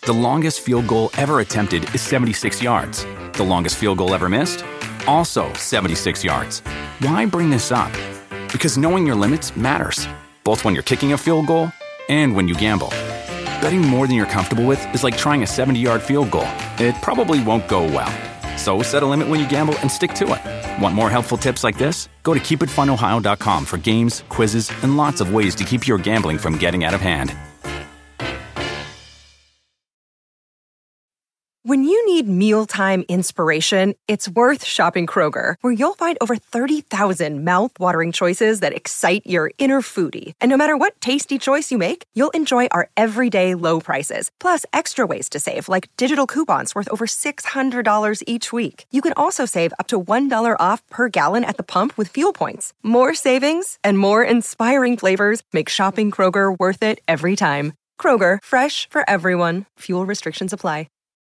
The longest field goal ever attempted is 76 yards. The longest field goal ever missed? Also 76 yards. Why bring this up? Because knowing your limits matters, both when you're kicking a field goal and when you gamble. Betting more than you're comfortable with is like trying a 70-yard field goal. It probably won't go well. So set a limit when you gamble and stick to it. Want more helpful tips like this? Go to keepitfunohio.com for games, quizzes, and lots of ways to keep your gambling from getting out of hand. When you need mealtime inspiration, it's worth shopping Kroger, where you'll find over 30,000 mouth-watering choices that excite your inner foodie. And no matter what tasty choice you make, you'll enjoy our everyday low prices, plus extra ways to save, like digital coupons worth over $600 each week. You can also save up to $1 off per gallon at the pump with fuel points. More savings and more inspiring flavors make shopping Kroger worth it every time. Kroger, fresh for everyone. Fuel restrictions apply.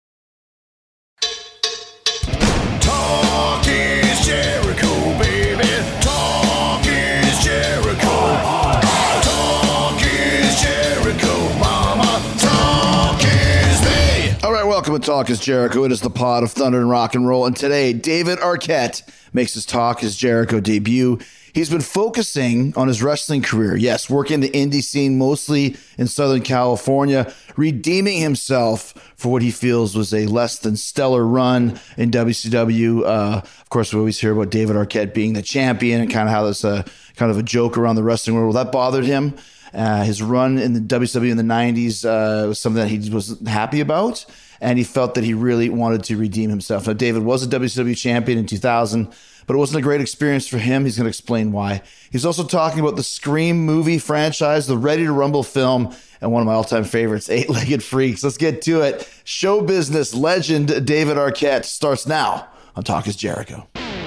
Talk is Jericho, baby. Talk is Jericho. Talk is Jericho, mama. Talk is me. All right, welcome to Talk is Jericho. It is the pod of thunder and rock and roll. And today, David Arquette makes his Talk is Jericho debut. He's been focusing on his wrestling career. Yes, working the indie scene, mostly in Southern California, redeeming himself for what he feels was a less than stellar run in WCW. Of course, we always hear about David Arquette being the champion and kind of how that's kind of a joke around the wrestling world. Well, that bothered him. His run in the WCW in the 90s was something that he wasn't happy about, and he felt that he really wanted to redeem himself. Now, David was a WCW champion in 2000, but it wasn't a great experience for him. He's going to explain why. He's also talking about the Scream movie franchise, the Ready to Rumble film, and one of my all-time favorites, Eight-Legged Freaks. Let's get to it. Show business legend David Arquette starts now on Talk is Jericho.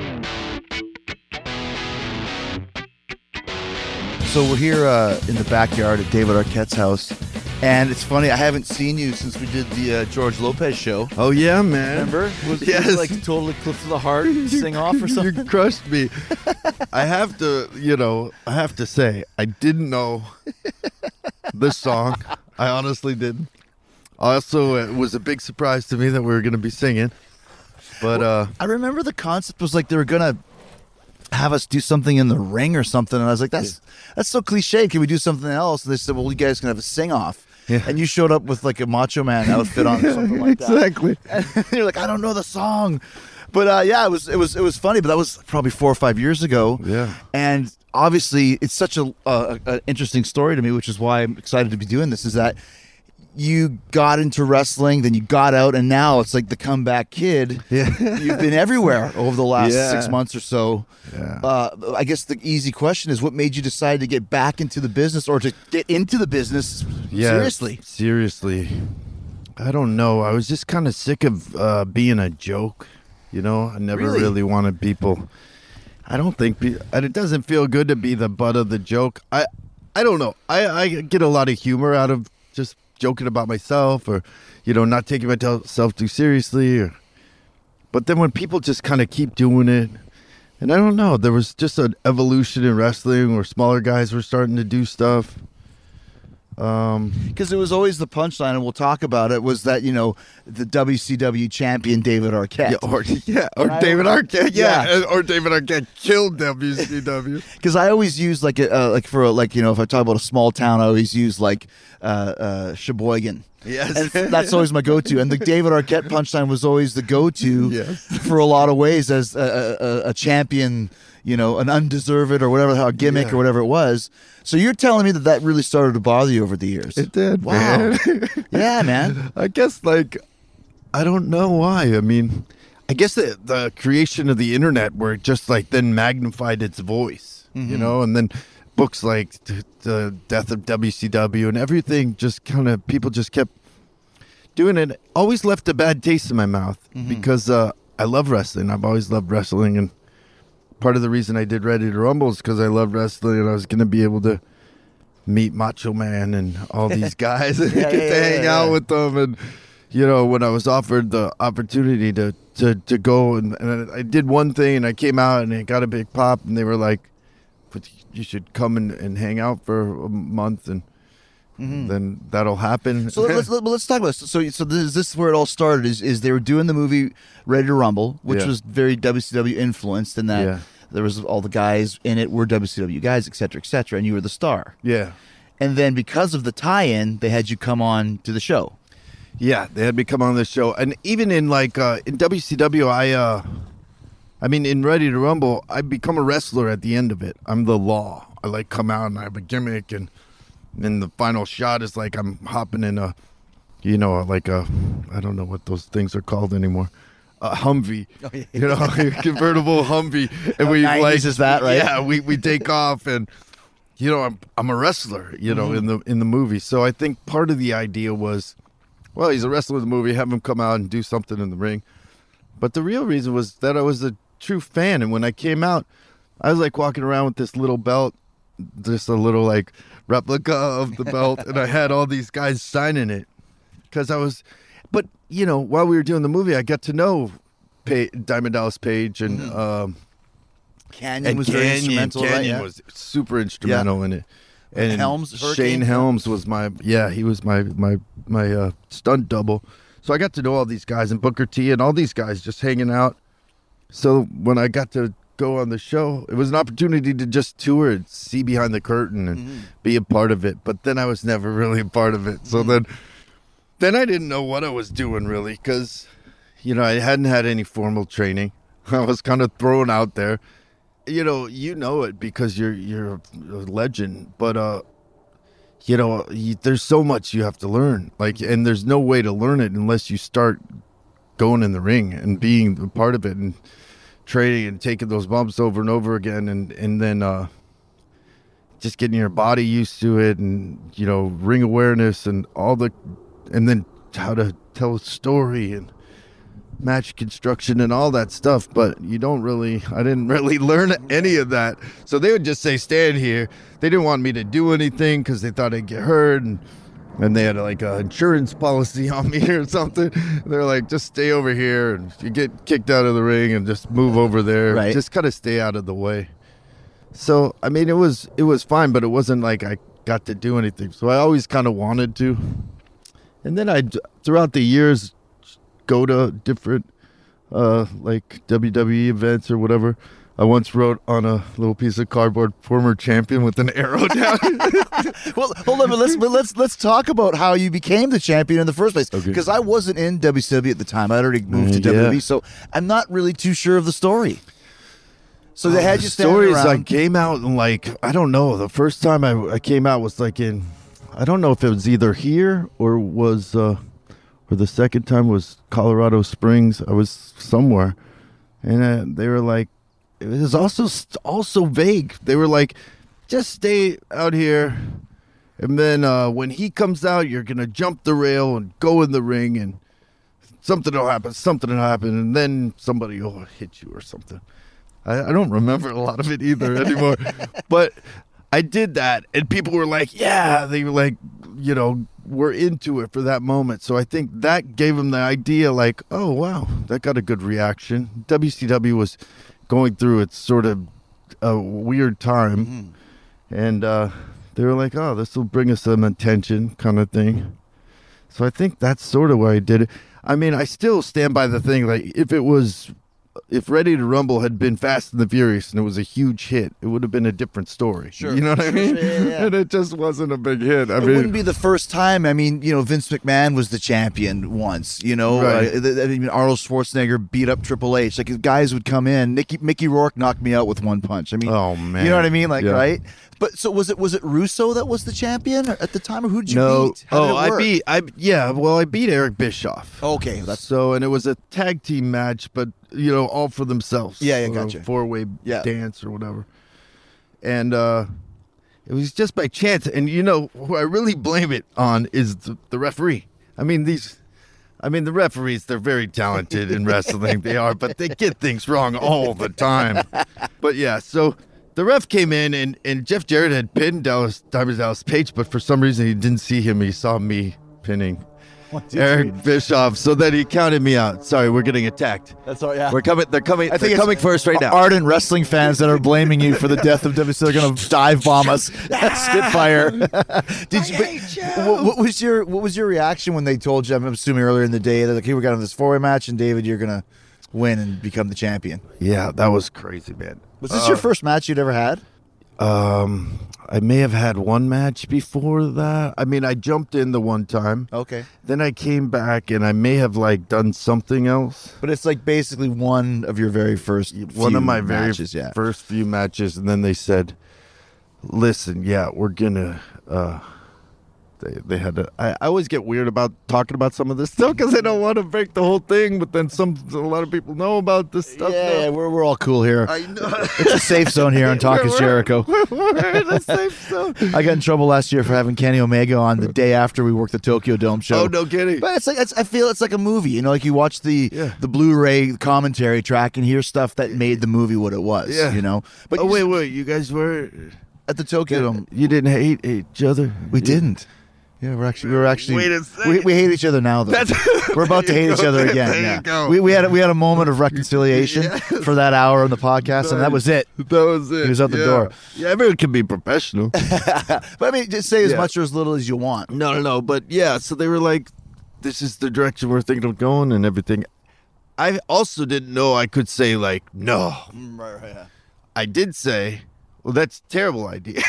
So we're here in the backyard at David Arquette's house. And it's funny, I haven't seen you since we did the George Lopez show. Oh, yeah, man. Remember? Was Yes. like totally Cliff of the Heart sing off or something? You crushed me. I have to say, I didn't know this song. I honestly didn't. Also, it was a big surprise to me that we were going to be singing. But I remember the concept was like they were going to have us do something in the ring or something. And I was like, that's so cliche. Can we do something else? And they said, well, you guys can have a sing-off. Yeah. And you showed up with like a Macho Man outfit on or something like that. Exactly. And you're like, I don't know the song. But yeah, it was funny, but that was probably 4 or 5 years ago. Yeah. And obviously it's such an interesting story to me, which is why I'm excited to be doing this, is that you got into wrestling, then you got out, and now it's like the comeback kid. Yeah. You've been everywhere over the last Yeah. 6 months or so. Yeah. I guess the easy question is, what made you decide to get back into the business, or to get into the business seriously? Seriously. I don't know. I was just kind of sick of being a joke. You know, I never really wanted people. I don't think it doesn't feel good to be the butt of the joke. I don't know. I get a lot of humor out of just joking about myself, or, you know, not taking myself too seriously. But then when people just kind of keep doing it, and I don't know, there was just an evolution in wrestling where smaller guys were starting to do stuff. Because it was always the punchline, and we'll talk about it, was that, you know, the WCW champion David Arquette. Or David Arquette, or David Arquette killed WCW. Because I always use if I talk about a small town, I always use Sheboygan. Yes. And that's always my go-to. And the David Arquette punchline was always the go-to for a lot of ways as a champion, you know, an undeserved or whatever, a gimmick or whatever it was. So you're telling me that really started to bother you over the years? It did, wow. man. Yeah, man. I guess, I don't know why. I mean, I guess the creation of the internet, where it just then magnified its voice, you know, and then books like the Death of WCW and everything, just kind of, people just kept doing it. Always left a bad taste in my mouth because I love wrestling. I've always loved wrestling, and part of the reason I did Ready to Rumble is because I love wrestling, and I was going to be able to meet Macho Man and all these guys and get to hang out with them. And, you know, when I was offered the opportunity to go, and I did one thing, and I came out and it got a big pop, and they were like, but you should come and hang out for a month. And then that'll happen. So let's talk about this. So this is where it all started. Is they were doing the movie Ready to Rumble, which was very WCW influenced, in that there was all the guys in it were WCW guys, et cetera, and you were the star. Yeah. And then because of the tie-in, they had you come on to the show. Yeah, they had me come on the show. And even in like in WCW, I mean, in Ready to Rumble, I become a wrestler at the end of it. I'm the Law. I like come out and I have a gimmick, and then the final shot is like I'm hopping in a, you know, like a, I don't know what those things are called anymore. A Humvee, you know, a convertible Humvee, and we 90s like is that, right? Yeah, we take off, and you know, I'm a wrestler, you know, in the movie. So I think part of the idea was, well, he's a wrestler in the movie, have him come out and do something in the ring. But the real reason was that I was a true fan, and when I came out, I was like walking around with this little belt, just a little like replica of the belt, and I had all these guys signing it because I was. But you know, while we were doing the movie, I got to know Diamond Dallas Page and Canyon was very instrumental. Canyon was super instrumental in it. And Helms, Shane Helms was he was my stunt double. So I got to know all these guys, and Booker T and all these guys just hanging out. So when I got to go on the show, it was an opportunity to just tour and see behind the curtain and be a part of it. But then I was never really a part of it. So then I didn't know what I was doing really, because, you know, I hadn't had any formal training. I was kind of thrown out there. You know it because you're a legend, but you know, there's so much you have to learn. Like, and there's no way to learn it unless you start going in the ring and being a part of it and training and taking those bumps over and over again, and then just getting your body used to it, and you know, ring awareness and and then how to tell a story and match construction and all that stuff. But I didn't really learn any of that. So they would just say, stand here. They didn't want me to do anything because they thought I'd get hurt, and they had like an insurance policy on me or something. They're like, just stay over here, and if you get kicked out of the ring, and just move over there. Right. Just kind of stay out of the way. So I mean, it was fine, but it wasn't like I got to do anything. So I always kind of wanted to. And then throughout the years, go to different like WWE events or whatever. I once wrote on a little piece of cardboard, "former champion" with an arrow down. Well, hold on, but let's talk about how you became the champion in the first place. Because I wasn't in WCW at the time. I had already moved to WWE, so I'm not really too sure of the story. So they had you standing around. The stories I came out in, like, I don't know. The first time I came out was like in, I don't know if it was either here or was, or the second time was Colorado Springs. I was somewhere, and they were like, it was also vague. They were like, just stay out here, and then when he comes out, you're gonna jump the rail and go in the ring, and something will happen, and then somebody will hit you or something. I don't remember a lot of it either anymore, but I did that, and people were like, yeah, they were like, you know, we're into it for that moment. So I think that gave them the idea, like, oh, wow, that got a good reaction. WCW was going through its sort of a weird time, and they were like, oh, this will bring us some attention kind of thing. So I think that's sort of why I did it. I mean, I still stand by the thing, like, if Ready to Rumble had been Fast and the Furious and it was a huge hit, it would have been a different story. Sure. You know what I mean? Yeah. And it just wasn't a big hit. It wouldn't be the first time. I mean, you know, Vince McMahon was the champion once, you know. Right. I mean, Arnold Schwarzenegger beat up Triple H. Like, guys would come in. Mickey Rourke knocked me out with one punch. I mean, oh, man. You know what I mean? Like, yeah. Right? But so was it Russo that was the champion at the time, or who'd you beat? I beat Eric Bischoff. Okay, and it was a tag team match, but you know, all for themselves. Yeah, gotcha. 4-way dance or whatever. And it was just by chance. And you know, who I really blame it on is the referee. I mean, the referees, they're very talented in wrestling. They are, but they get things wrong all the time. But yeah, so the ref came in, and Jeff Jarrett had pinned Diamond Dallas Page, but for some reason he didn't see him. He saw me pinning. Eric Bischoff. So then he counted me out. Sorry, we're getting attacked. That's all. Yeah, We're coming. They're coming. I think They're it's coming for us right now. ardent wrestling fans that are blaming you for the death of WC. They're going to dive bomb us. Spitfire. What was your reaction when they told you? I'm assuming earlier in the day that okay, we got on this 4-way match, and David, you're going to win and become the champion. Yeah, that was crazy, man. Was this your first match you'd ever had? I may have had one match before that. I mean, I jumped in the one time. Okay. Then I came back, and I may have like done something else. But it's like basically one of your very first One of my matches, very first few matches, and then they said, "Listen, yeah, we're gonna." They had to. I always get weird about talking about some of this stuff because I don't want to break the whole thing. But then a lot of people know about this stuff. Yeah, now. we're all cool here. I know. It's a safe zone here on Talk is Jericho. We're in a safe zone. I got in trouble last year for having Kenny Omega on the day after we worked the Tokyo Dome show. Oh, no kidding. But it's like I feel it's like a movie. You know, like you watch the Blu-ray commentary track and hear stuff that made the movie what it was. Yeah. You know. But Oh wait, you guys were at the Tokyo Dome. You didn't hate each other. We didn't. Yeah, we were actually. Wait a second. We hate each other now, though. We're about to hate each other again. There yeah. you go. We had a moment of reconciliation Yes. for that hour on the podcast, and that was it. That was it. He was out the door. Yeah, everyone can be professional. But I mean, just say as Yeah. much or as little as you want. No. But yeah, so they were like, this is the direction we're thinking of going and everything. I also didn't know I could say, like, no. Right. I did say, well, that's a terrible idea.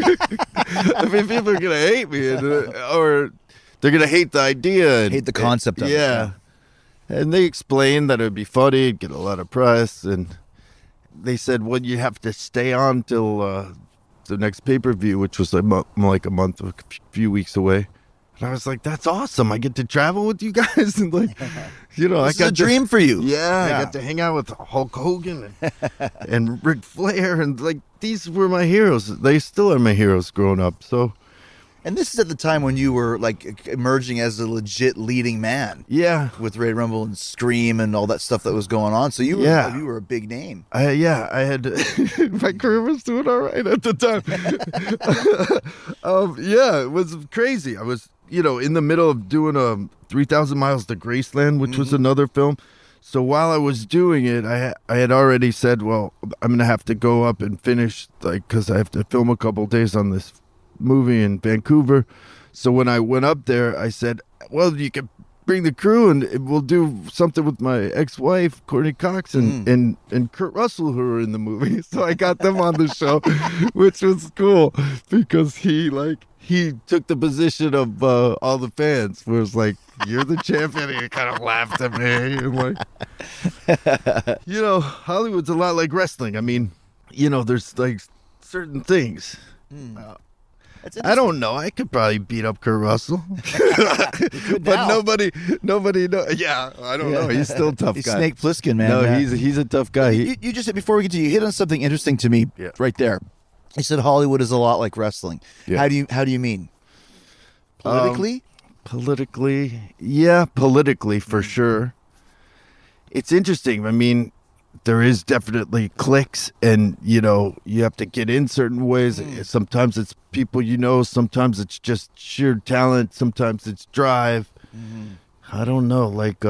I mean, people are going to hate me or they're going to hate the idea. And, Hate the concept of it, yeah. And they explained that it would be funny, it'd get a lot of press. And they said, well, you have to stay on till the next pay-per-view, which was like a month, a few weeks away. And I was like, that's awesome. I get to travel with you guys. And like, you know, This is a dream for you. Yeah, I got to hang out with Hulk Hogan and Ric Flair. And like, these were my heroes. They still are my heroes growing up. So, And this is at the time when you were like emerging as a legit leading man yeah. with Ray Rumble and Scream and all that stuff that was going on. So you were a big name. I had my career was doing all right at the time. Yeah, it was crazy. I was, in the middle of doing 3,000 Miles to Graceland, which was another film. So while I was doing it, I had already said, well, I'm gonna have to go up and finish, like, because I have to film a couple days on this movie in Vancouver. So when I went up there, I said, well, you can bring the crew and we'll do something with my ex-wife Courtney Cox and Kurt Russell, who were in the movie. So I got them on the show, which was cool because he took the position of all the fans, where it's like, you're the champion, and he kind of laughed at me and like, Hollywood's a lot like wrestling. I mean, there's like certain things. I don't know. I could probably beat up Kurt Russell, but nobody know. Yeah, I don't know. He's still a tough He's guy. Snake Plissken, man. No, Yeah. he's a tough guy. You just before we get to you hit on something interesting to me right there. You said Hollywood is a lot like wrestling. Yeah. How do you mean? Politically? Politically, yeah, politically for sure. It's interesting. I mean, there is definitely cliques, and you have to get in certain ways. Sometimes it's people sometimes it's just sheer talent, sometimes it's drive. I don't know, like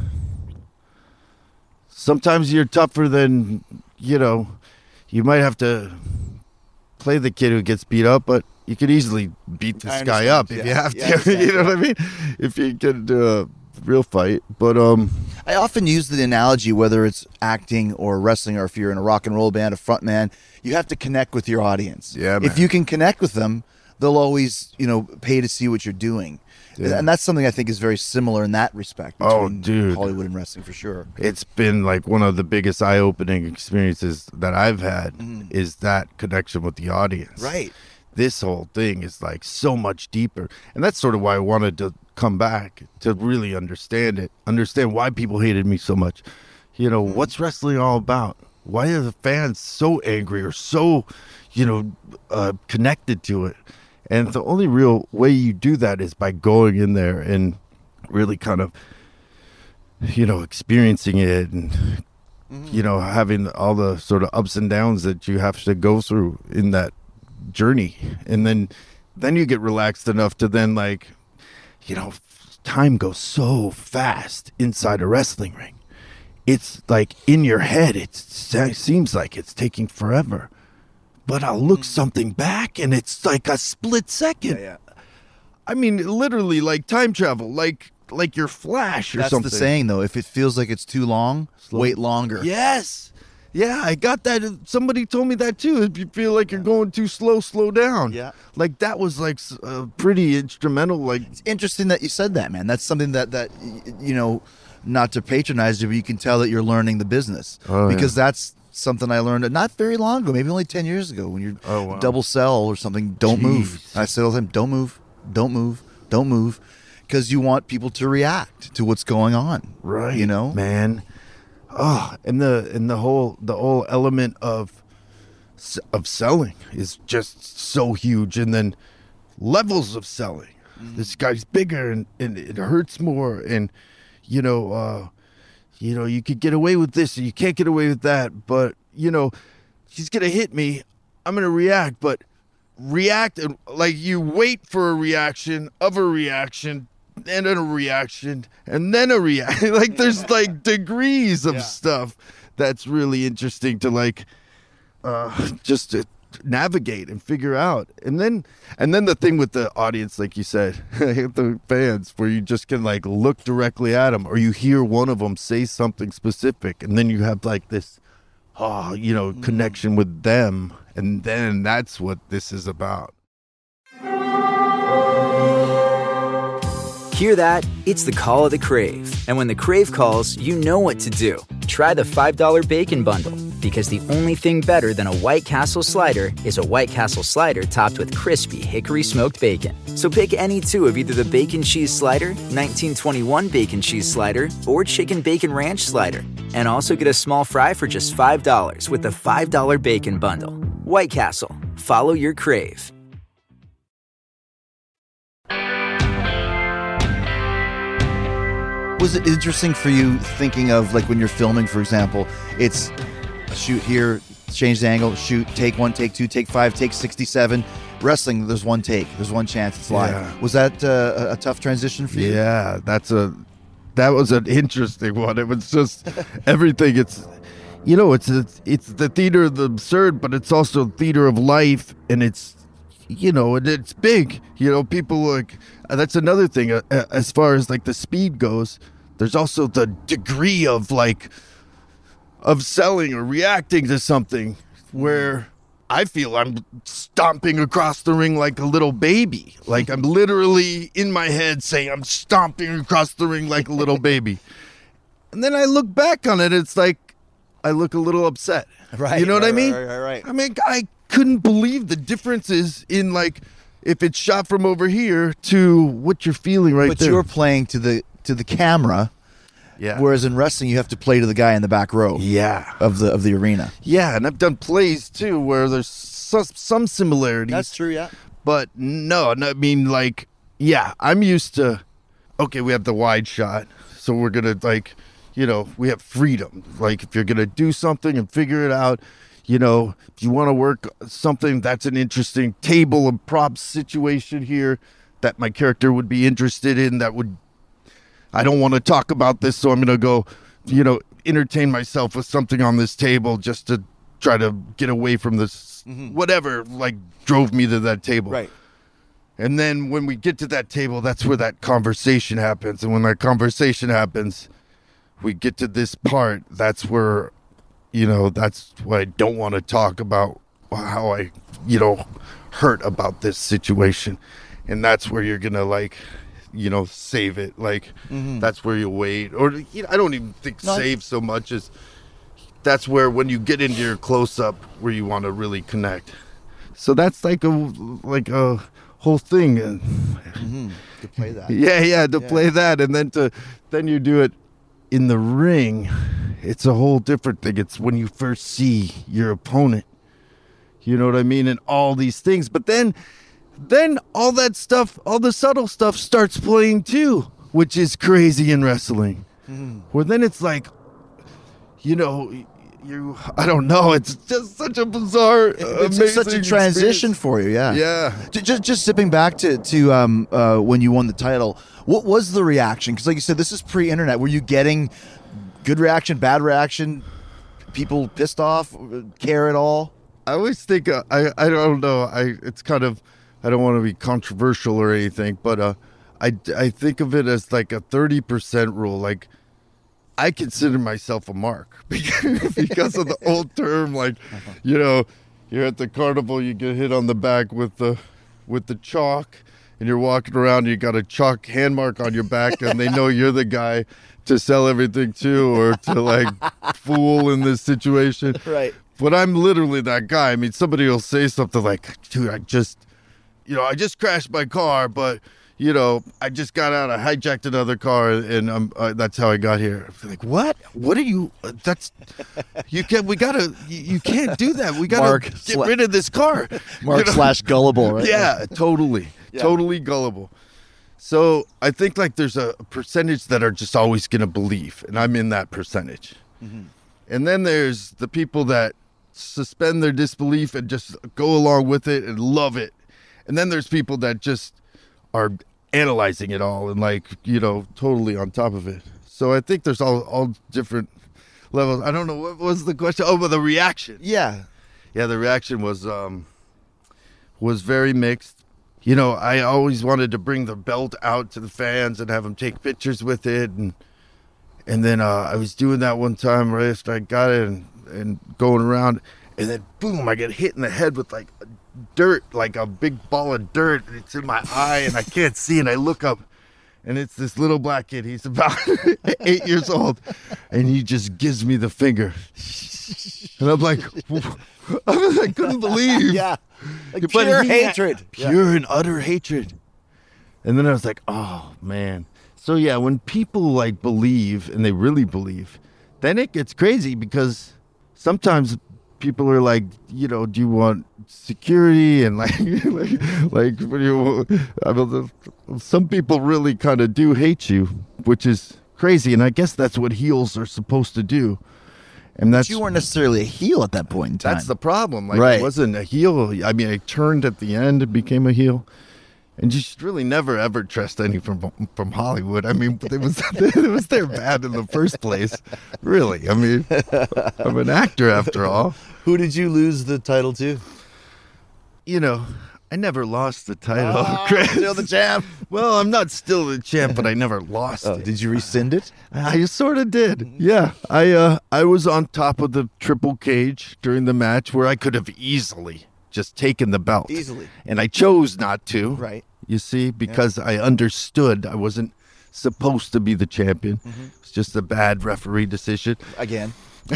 sometimes you're tougher than you might have to play the kid who gets beat up, but you could easily beat this guy up if you have to. You know what I mean? If you get into a real fight. But I often use the analogy, whether it's acting or wrestling, or if you're in a rock and roll band, a front man, you have to connect with your audience. Yeah, if man. you can connect with them, they'll always pay to see what you're doing. Yeah. And that's something I think is very similar in that respect between Hollywood and wrestling for sure. It's been like one of the biggest eye-opening experiences that I've had is that connection with the audience. Right. This whole thing is like so much deeper. And that's sort of why I wanted to come back, to really understand why people hated me so much. What's wrestling all about? Why are the fans so angry or so, connected to it? And the only real way you do that is by going in there and really kind of, experiencing it and, having all the sort of ups and downs that you have to go through in that journey. And then you get relaxed enough to then time goes so fast inside a wrestling ring. It's like in your head, it seems like it's taking forever. But I'll look something back and it's like a split second. Yeah. I mean, literally like time travel, like your Flash or something. That's the saying, though. If it feels like it's too long, wait longer. Yes. Yeah, I got that. Somebody told me that too. If you feel like you're going too slow, slow down. Yeah. Like that was like pretty instrumental. Like, It's interesting that you said that, man. That's something that you know, not to patronize you, but you can tell that you're learning the business. Oh, because that's something I learned not very long ago, maybe only 10 years ago, when you're double sell or something. Don't move. I say all the time, don't move, don't move, don't move. Because you want people to react to what's going on. right. You know? man. Oh, and the whole element of selling is just so huge. And then levels of selling. This guy's bigger and it hurts more. And, you know, you could get away with this and you can't get away with that. But, you know, he's going to hit me. I'm going to react. But react, and like you wait for a reaction of a reaction and a reaction and then a reaction. Like there's like degrees of stuff that's really interesting to like just to navigate and figure out. And then the thing with the audience, like you said, the fans, where you just can like look directly at them, or you hear one of them say something specific, and then you have like this connection with them, and then that's what this is about. Hear that? It's the call of the Crave. And when the Crave calls, you know what to do. Try the $5 Bacon Bundle, because the only thing better than a White Castle slider is a White Castle slider topped with crispy hickory smoked bacon. So pick any two of either the Bacon Cheese Slider, 1921 Bacon Cheese Slider, or Chicken Bacon Ranch Slider. And also get a small fry for just $5 with the $5 Bacon Bundle. White Castle. Follow your Crave. Was it interesting for you thinking of, like, when you're filming, for example, it's shoot here, change the angle, shoot, take 1, take 2, take 5, take 67. Wrestling, there's one take, there's one chance, it's live. Yeah. Was that a tough transition for you? Yeah, that was an interesting one. It was just everything. It's the theater of the absurd, but it's also theater of life, and it's it's big. People like, that's another thing as far as like the speed goes. There's also the degree of selling or reacting to something where I feel I'm stomping across the ring like a little baby. Like I'm literally in my head saying I'm stomping across the ring like a little baby. And then I look back on it, it's like I look a little upset. Right. You know what I mean? Right. I mean, I couldn't believe the differences in like if it's shot from over here to what you're feeling right But there. you're playing to the camera, Yeah. whereas in wrestling you have to play to the guy in the back row Yeah. of the arena. Yeah, and I've done plays too where there's some similarities. true, yeah. But no, I mean, like, yeah, I'm used to, okay, we have the wide shot, so we're going to, we have freedom. Like, if you're going to do something and figure it out, if you want to work something that's an interesting table and props situation here that my character would be interested in, I don't want to talk about this, so I'm going to go, entertain myself with something on this table just to try to get away from this, whatever, like, drove me to that table. Right. And then when we get to that table, that's where that conversation happens. And when that conversation happens, we get to this part. That's where, that's what I don't want to talk about, how I, hurt about this situation. And that's where you're going to, save it. Like, that's where you wait. Or, I don't even think save so much as that's where when you get into your close-up where you want to really connect. So that's like a whole thing. To play that. Yeah, to play that, and then you do it in the ring. It's a whole different thing. It's when you first see your opponent. You know what I mean? And all these things. But then all that stuff, all the subtle stuff starts playing too, which is crazy in wrestling. Where then it's like, I don't know. It's just such a bizarre, It's amazing such a transition experience. for you, yeah. Yeah. Just zipping back to when you won the title, what was the reaction? Because like you said, this is pre-internet. Were you getting good reaction, bad reaction, people pissed off, care at all? I always think I don't know. It's kind of, I don't want to be controversial or anything, but I think of it as like a 30% rule. Like, I consider myself a mark because of the old term. Like, you know, you're at the carnival, you get hit on the back with the chalk, and you're walking around, and you got a chalk hand mark on your back, and they know you're the guy to sell everything to or to like fool in this situation. Right. But I'm literally that guy. I mean, somebody will say something like, dude, I just crashed my car, but you know, I just got out. I hijacked another car, and that's how I got here. I'm like, what? What are you? That's you can't. We gotta. You can't do that. We gotta get rid of this car. Mark / gullible, right? Yeah, totally, totally gullible. So I think like there's a percentage that are just always gonna believe, and I'm in that percentage. Mm-hmm. And then there's the people that suspend their disbelief and just go along with it and love it. And then there's people that just are analyzing it all and like, you know, totally on top of it. So I think there's all different levels. I don't know, what was the question? Oh, but the reaction. Yeah. Yeah, the reaction was very mixed. You know, I always wanted to bring the belt out to the fans and have them take pictures with it. And then I was doing that one time right after I got it and going around. And then, boom, I get hit in the head with like dirt, like a big ball of dirt, and it's in my eye and I can't see, and I look up and it's this little black kid. He's about 8 years old, and he just gives me the finger, and I'm like, I couldn't believe. Yeah, like But pure he hatred, pure and utter hatred. And then I was like, oh man. So yeah, when people like believe and they really believe, then it gets crazy because sometimes people are like, you know, do you want security? And like what do you? I mean, some people really kind of do hate you, which is crazy. And I guess that's what heels are supposed to do. And that's, but you weren't necessarily a heel at that point in time. that's the problem. Like, Right. I wasn't a heel. I mean, I turned at the end and became a heel. And you should really never ever trust any from Hollywood. I mean, it was their bad in the first place. Really, I mean, I'm an actor after all. Who did you lose the title to? You know, I never lost the title, Chris. Still the champ. Well, I'm not still the champ, but I never lost it. Did you rescind it? I sort of did. Yeah, I was on top of the triple cage during the match where I could have easily just taken the belt. Easily. And I chose not to. Right. You see, because I understood I wasn't supposed to be the champion. Mm-hmm. It's just a bad referee decision. Again.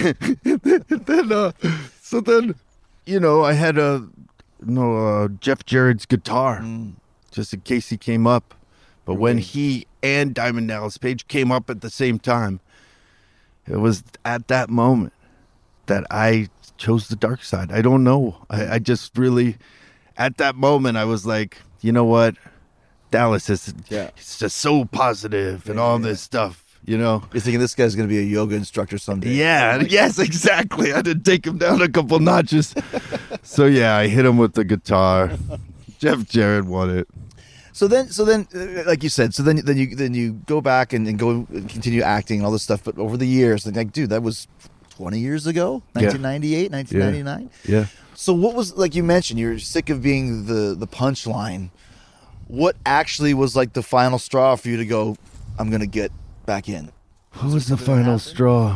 So then, you know, I had Jeff Jarrett's guitar just in case he came up. But when he and Diamond Dallas Page came up at the same time, it was at that moment that I chose the dark side. I don't know. I just really, at that moment, I was like, you know what? Dallas is it's just so positive and all this stuff, you know? You're thinking this guy's going to be a yoga instructor someday. Yeah, yes, exactly. I had to take him down a couple notches. So, yeah, I hit him with the guitar. Jeff Jarrett won it. So then, like you said, then you go back and go and continue acting and all this stuff. But over the years, like, dude, that was 20 years ago, 1998, 1999. Yeah. So what was, like you mentioned, you're sick of being the punchline. What actually was like the final straw for you to go, I'm going to get back in? What was the final straw?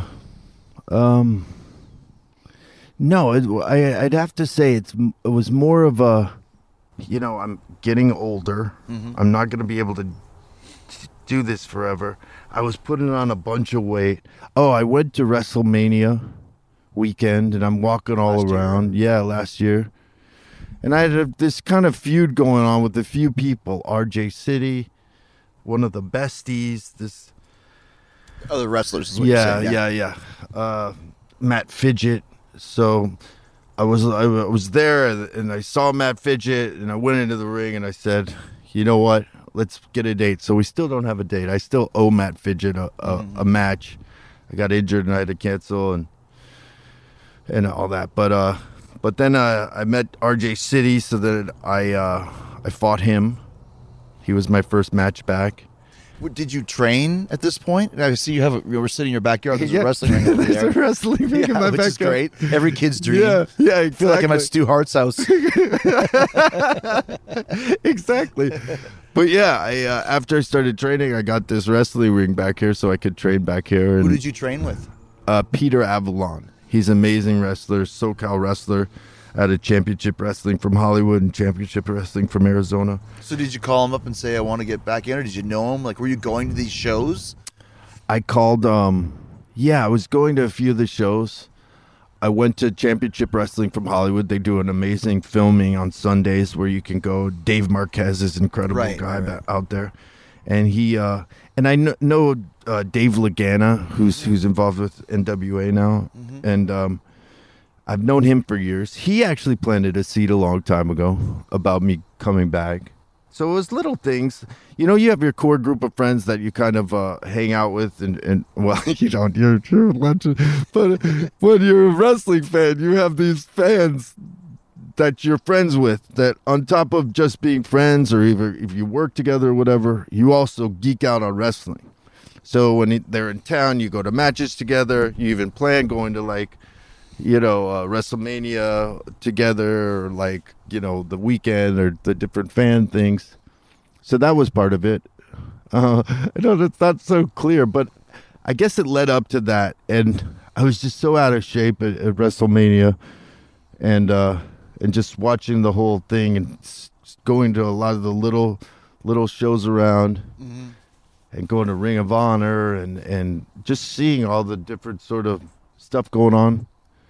No, I'd have to say it was more of a, you know, I'm getting older. Mm-hmm. I'm not going to be able to do this forever. I was putting on a bunch of weight. Oh, I went to WrestleMania weekend, and I'm walking all around. Yeah, last year. And I had this kind of feud going on with a few people. RJ City, one of the besties. This other wrestlers is what you're saying. Yeah. Matt Fidget. So I was there, and I saw Matt Fidget, and I went into the ring, and I said, you know what? Let's get a date. So we still don't have a date. I still owe Matt Fidget a match. I got injured, and I had to cancel, and and all that. But then I met RJ City, so that I fought him. He was my first match back. Did you train at this point? I see you were sitting in your backyard. There's a wrestling ring over there. There's a wrestling ring in my which backyard. is great. Every kid's dream. Yeah, exactly. I feel like I'm at Stu Hart's house. Exactly. But yeah, after I started training, I got this wrestling ring back here so I could train back here. Who did you train with? Peter Avalon. He's an amazing wrestler, SoCal wrestler, out of Championship Wrestling from Hollywood and Championship Wrestling from Arizona. So did you call him up and say, I want to get back in, or did you know him? Like, were you going to these shows? I called, I was going to a few of the shows. I went to Championship Wrestling from Hollywood. They do an amazing filming on Sundays where you can go. Dave Marquez is an incredible guy out there. And he, and I know Dave Lagana, who's involved with NWA now. Mm-hmm. And I've known him for years. He actually planted a seed a long time ago about me coming back. So it was little things. You know, you have your core group of friends that you kind of hang out with, and well, you don't. You're a legend. But when you're a wrestling fan, you have these fans that you're friends with that on top of just being friends, or even if you work together or whatever, you also geek out on wrestling. So when they're in town, you go to matches together. You even plan going to WrestleMania together, or the weekend, or the different fan things. So that was part of it. I know that's not so clear, but I guess it led up to that. And I was just so out of shape at WrestleMania, and just watching the whole thing and going to a lot of the little shows around, mm-hmm. and going to Ring of Honor and just seeing all the different sort of stuff going on.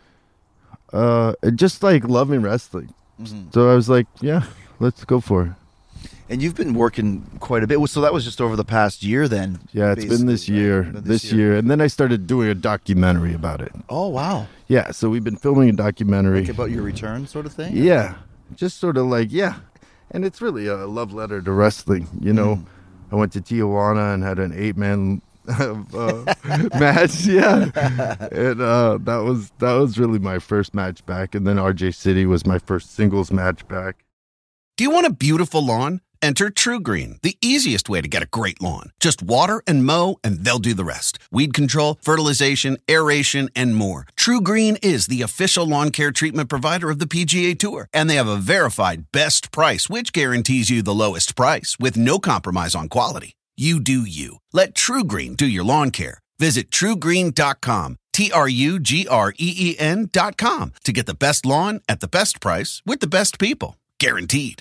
Just loving wrestling. Mm-hmm. So I was like, yeah, let's go for it. And you've been working quite a bit. So that was just over the past year then? Yeah, it's been this year. Right? This year. And then I started doing a documentary about it. Oh, wow. Yeah, so we've been filming a documentary. About your return sort of thing? Yeah. Just sort of And it's really a love letter to wrestling. You know, I went to Tijuana and had an 8-man match. Yeah. And that was really my first match back. And then RJ City was my first singles match back. Do you want a beautiful lawn? Enter True Green, the easiest way to get a great lawn. Just water and mow, and they'll do the rest. Weed control, fertilization, aeration, and more. True Green is the official lawn care treatment provider of the PGA Tour, and they have a verified best price, which guarantees you the lowest price with no compromise on quality. You do you. Let True Green do your lawn care. Visit truegreen.com, TRUGREEN.com, to get the best lawn at the best price with the best people. Guaranteed.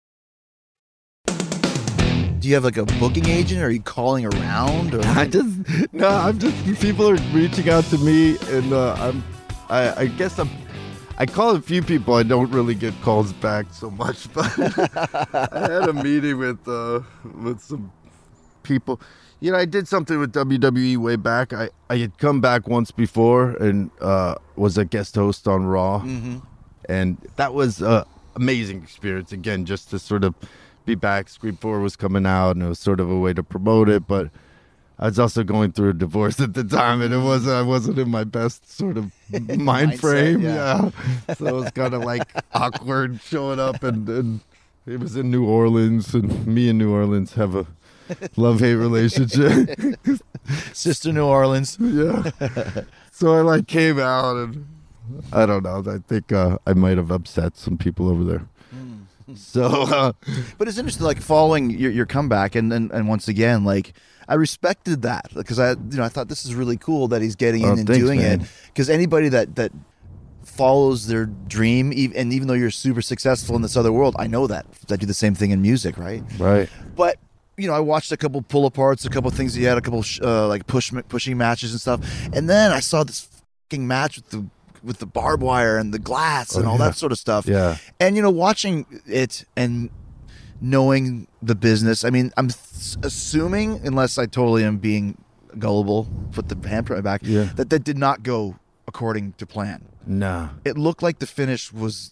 Do you have a booking agent, or are you calling around? Or? People are reaching out to me, and I guess I call a few people. I don't really get calls back so much, but I had a meeting with some people. You know, I did something with WWE way back. I had come back once before and was a guest host on Raw, mm-hmm. and that was an amazing experience. Again, just to sort of be back. Scream 4 was coming out, and it was sort of a way to promote it, but I was also going through a divorce at the time, and I wasn't in my best sort of mind frame. Yeah. So it was kind of awkward showing up, and it was in New Orleans, and me and New Orleans have a love-hate relationship. Sister New Orleans. Yeah. So I came out, and I don't know. I think I might have upset some people over there. So, but it's interesting, following your comeback, and once again, I respected that, because I thought this is really cool that he's getting in and doing it, because anybody that follows their dream, and even though you're super successful in this other world, I know that I do the same thing in music, right? Right. But I watched a couple pull aparts, a couple things he had, a couple pushing matches and stuff, and then I saw this fucking match with the barbed wire and the glass and all that sort of stuff. Yeah. And, watching it and knowing the business, I mean, I'm assuming, unless I totally am being gullible, put the handprint on my back, that did not go according to plan. No. It looked like the finish was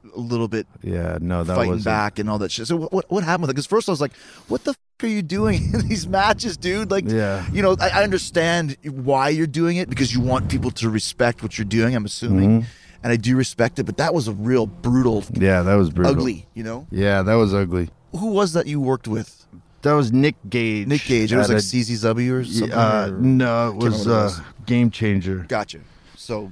a little bit Yeah, no, that fighting was back and all that shit. So what happened with it? Because first I was like, what the are you doing in these matches, dude? Like, Yeah. you know, I understand why you're doing it because you want people to respect what you're doing, I'm assuming. And I do respect it, but that was a real brutal, Yeah, that was brutal. ugly, you know? Yeah, that was ugly. Who was that you worked with? That was Nick Gage. Nick Gage. It was at like a- CZW or something? No, it Can't remember was what it was. Game Changer. Gotcha. So,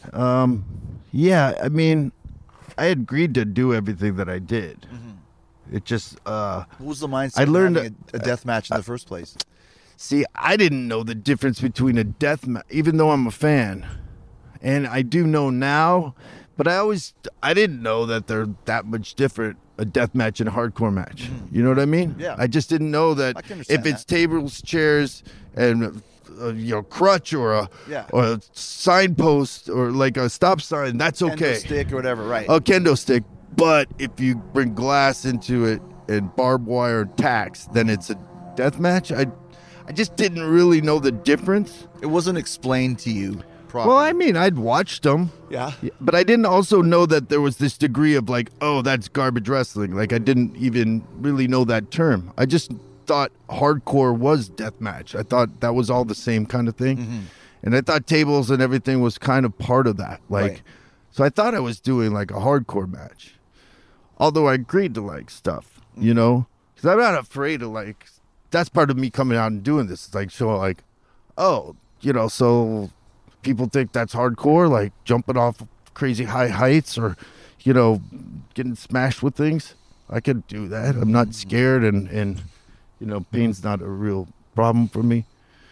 Yeah, I mean, I had agreed to do everything that I did. It just, what was the mindset I learned of having a death match in the first place? see, I didn't know the difference between a death match, even though I'm a fan. And I do know now, but I didn't know that they're that much different, a death match and a hardcore match. You know what I mean? Yeah. I just didn't know that I can understand if it's that. tables, chairs, and crutch or a signpost or like a stop sign, that's okay. Stick or whatever, right? A kendo stick. But if you bring glass into it and barbed wire tacks, then it's a death match. I just didn't really know the difference. It wasn't explained to you properly. Well, I mean, I'd watched them. Yeah. But I didn't also know that there was this degree of like, oh, that's garbage wrestling. Like I didn't even really know that term. I just thought hardcore was deathmatch. I thought that was all the same kind of thing. And I thought tables and everything was kind of part of that. Like, Right. So I thought I was doing like a hardcore match. Although I agreed to like stuff, you know, because I'm not afraid of like, that's part of me coming out and doing this. It's like, show like, oh, you know, so people think that's hardcore, like jumping off crazy high heights or, you know, getting smashed with things. I could do that. I'm not scared, and you know, pain's not a real problem for me.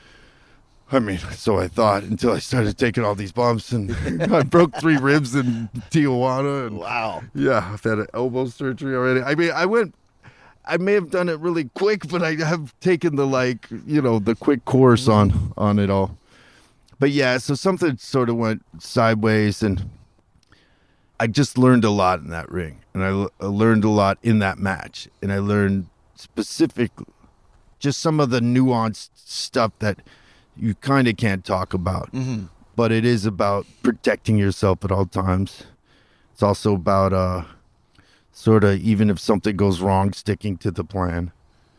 I mean, so I thought until I started taking all these bumps, and I broke 3 ribs in Tijuana. And, Wow. yeah, I've had an elbow surgery already. I mean, I may have done it really quick, but I have taken the like, you know, the quick course on it all. But yeah, so something sort of went sideways, and I just learned a lot in that ring, and I learned a lot in that match, and I learned specifically just some of the nuanced stuff that you kind of can't talk about, but it is about protecting yourself at all times. It's also about sort of, even if something goes wrong, sticking to the plan.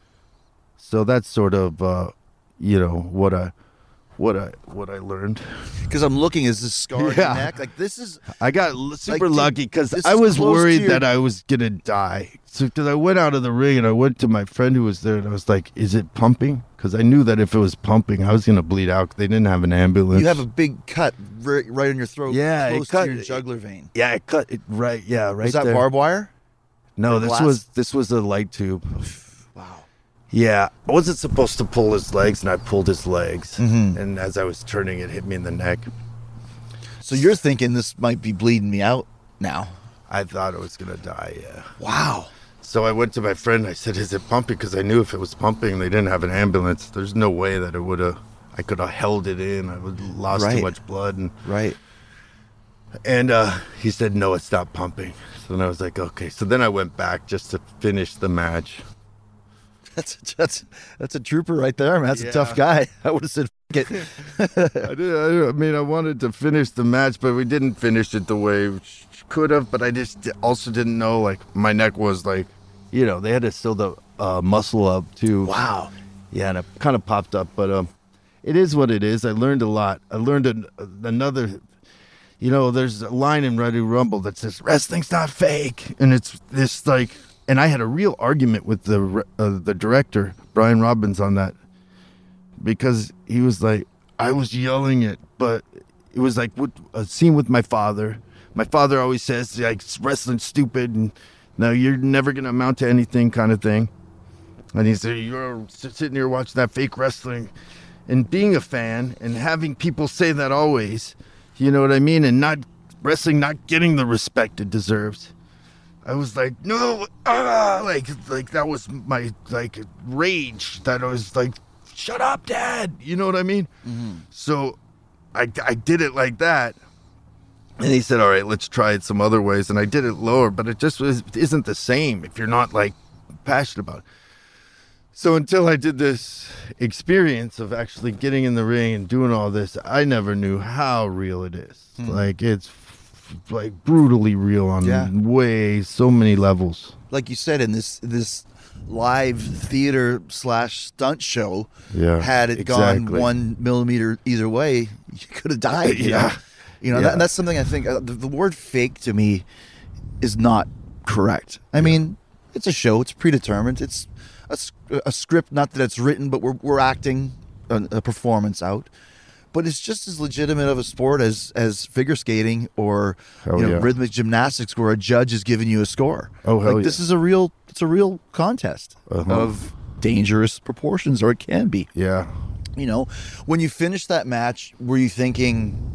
So that's sort of you know, what I learned. Because I'm looking, is this scar on Yeah. your neck? Like, this is... I got super dude, lucky because this I is was close to worried your- that I was gonna die. So because I went out of the ring and I went to my friend who was there, and I was like, "Is it pumping?" Because I knew that if it was pumping, I was gonna bleed out. 'Cause they didn't have an ambulance. You have a big cut right on your throat, Yeah, it close cut- to your jugular vein. yeah, I cut it right. Yeah, right Was that there. barbed wire? No, or this glass? was a light tube. Wow. Yeah, I wasn't supposed to pull his legs, and I pulled his legs. And as I was turning, it hit me in the neck. So you're thinking this might be bleeding me out now. I thought I was gonna die. Yeah. Wow. So I went to my friend. I said, "Is it pumping?" Because I knew if it was pumping, they didn't have an ambulance. There's no way that I could have held it in. I would have lost Right. too much blood. Right. And he said, "No, it stopped pumping." So then I was like, "Okay." So then I went back just to finish the match. That's a trooper right there, man. That's a Yeah. tough guy. I would have said, "F it." I mean, I wanted to finish the match, but we didn't finish it the way we could have. But I just also didn't know, like, my neck was like, you know, they had to sew the muscle up too. Wow. Yeah, and it kind of popped up, but it is what it is. I learned a lot. I learned another, you know, there's a line in Ready to Rumble that says, "Wrestling's not fake." And it's this like, and I had a real argument with the director, Brian Robbins, on that, because he was like, I was yelling it, but it was like a scene with my father. My father always says, like, wrestling's stupid, and no, you're never going to amount to anything kind of thing. And he said, you're sitting here watching that fake wrestling and being a fan and having people say that always, you know what I mean? And wrestling not getting the respect it deserves. I was like, no, like that was my like rage that I was like, shut up, Dad. You know what I mean? So I did it like that. And he said, all right, let's try it some other ways. And I did it lower, but it just isn't the same if you're not like passionate about it. So until I did this experience of actually getting in the ring and doing all this, I never knew how real it is. Like, it's like brutally real on so many levels. Like you said, in this live theater / stunt show, had it gone 1 millimeter either way, you could have died. You know, that's something I think the word fake to me is not correct. I mean, it's a show, it's predetermined, it's a script, not that it's written, but we're acting a performance out. But it's just as legitimate of a sport as figure skating or rhythmic gymnastics, where a judge is giving you a score. This is a real contest of dangerous proportions, or it can be. Yeah. You know, when you finished that match, were you thinking,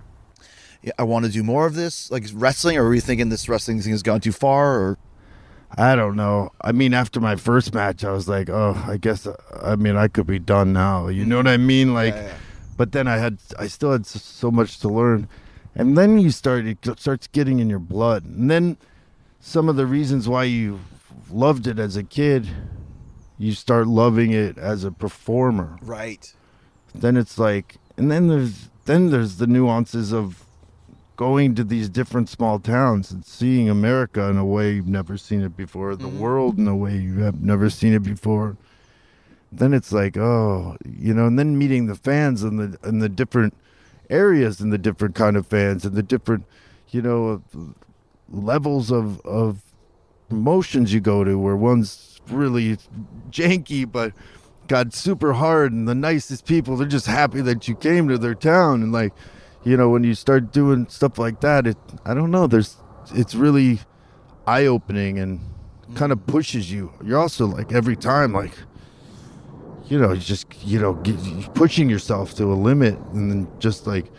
I want to do more of this, like wrestling, or were you thinking this wrestling thing has gone too far? Or I don't know. I mean, after my first match, I was like, oh, I guess, I could be done now. You know what I mean? Like. But then I still had so much to learn. And then it starts getting in your blood. And then some of the reasons why you loved it as a kid, you start loving it as a performer. Right. Then it's like, and then there's the nuances of going to these different small towns and seeing America in a way you've never seen it before, the world in a way you have never seen it before. Then it's like, oh, you know, and then meeting the fans and the different areas and the different kind of fans and the different, you know, levels of emotions you go to, where one's really janky but got super hard, and the nicest people, they're just happy that you came to their town. And like, you know, when you start doing stuff like that, I don't know, it's really eye-opening and kind of pushes you. You're also like, every time, like, you know, just, you know, pushing yourself to a limit, and then just like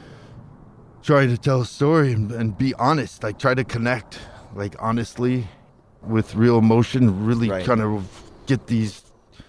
try to tell a story and be honest, like try to connect like honestly with real emotion, really kind of get these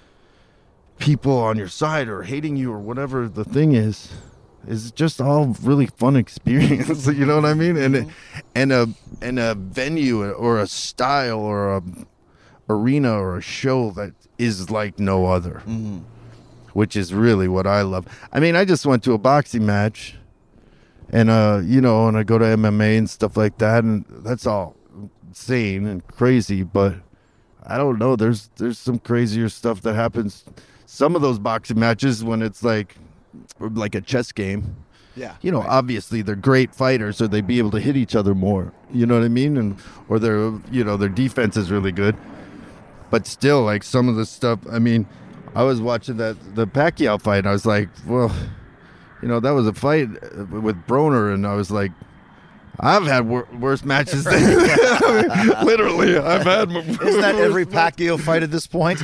people on your side or hating you or whatever the thing is just all really fun experience. You know what I mean? And a venue or a style or a arena or a show that is like no other, which is really what I love. I mean, I just went to a boxing match, and you know, and I go to MMA and stuff like that, and that's all insane and crazy. But I don't know. There's some crazier stuff that happens. Some of those boxing matches, when it's like a chess game. Yeah. You know, obviously they're great fighters, so they'd be able to hit each other more. You know what I mean? Or their defense is really good. But still, like, some of the stuff, I mean, I was watching the Pacquiao fight, and I was like, well, you know, that was a fight with Broner, and I was like, I've had worse matches than literally, I've had. Isn't that every Pacquiao fight at this point?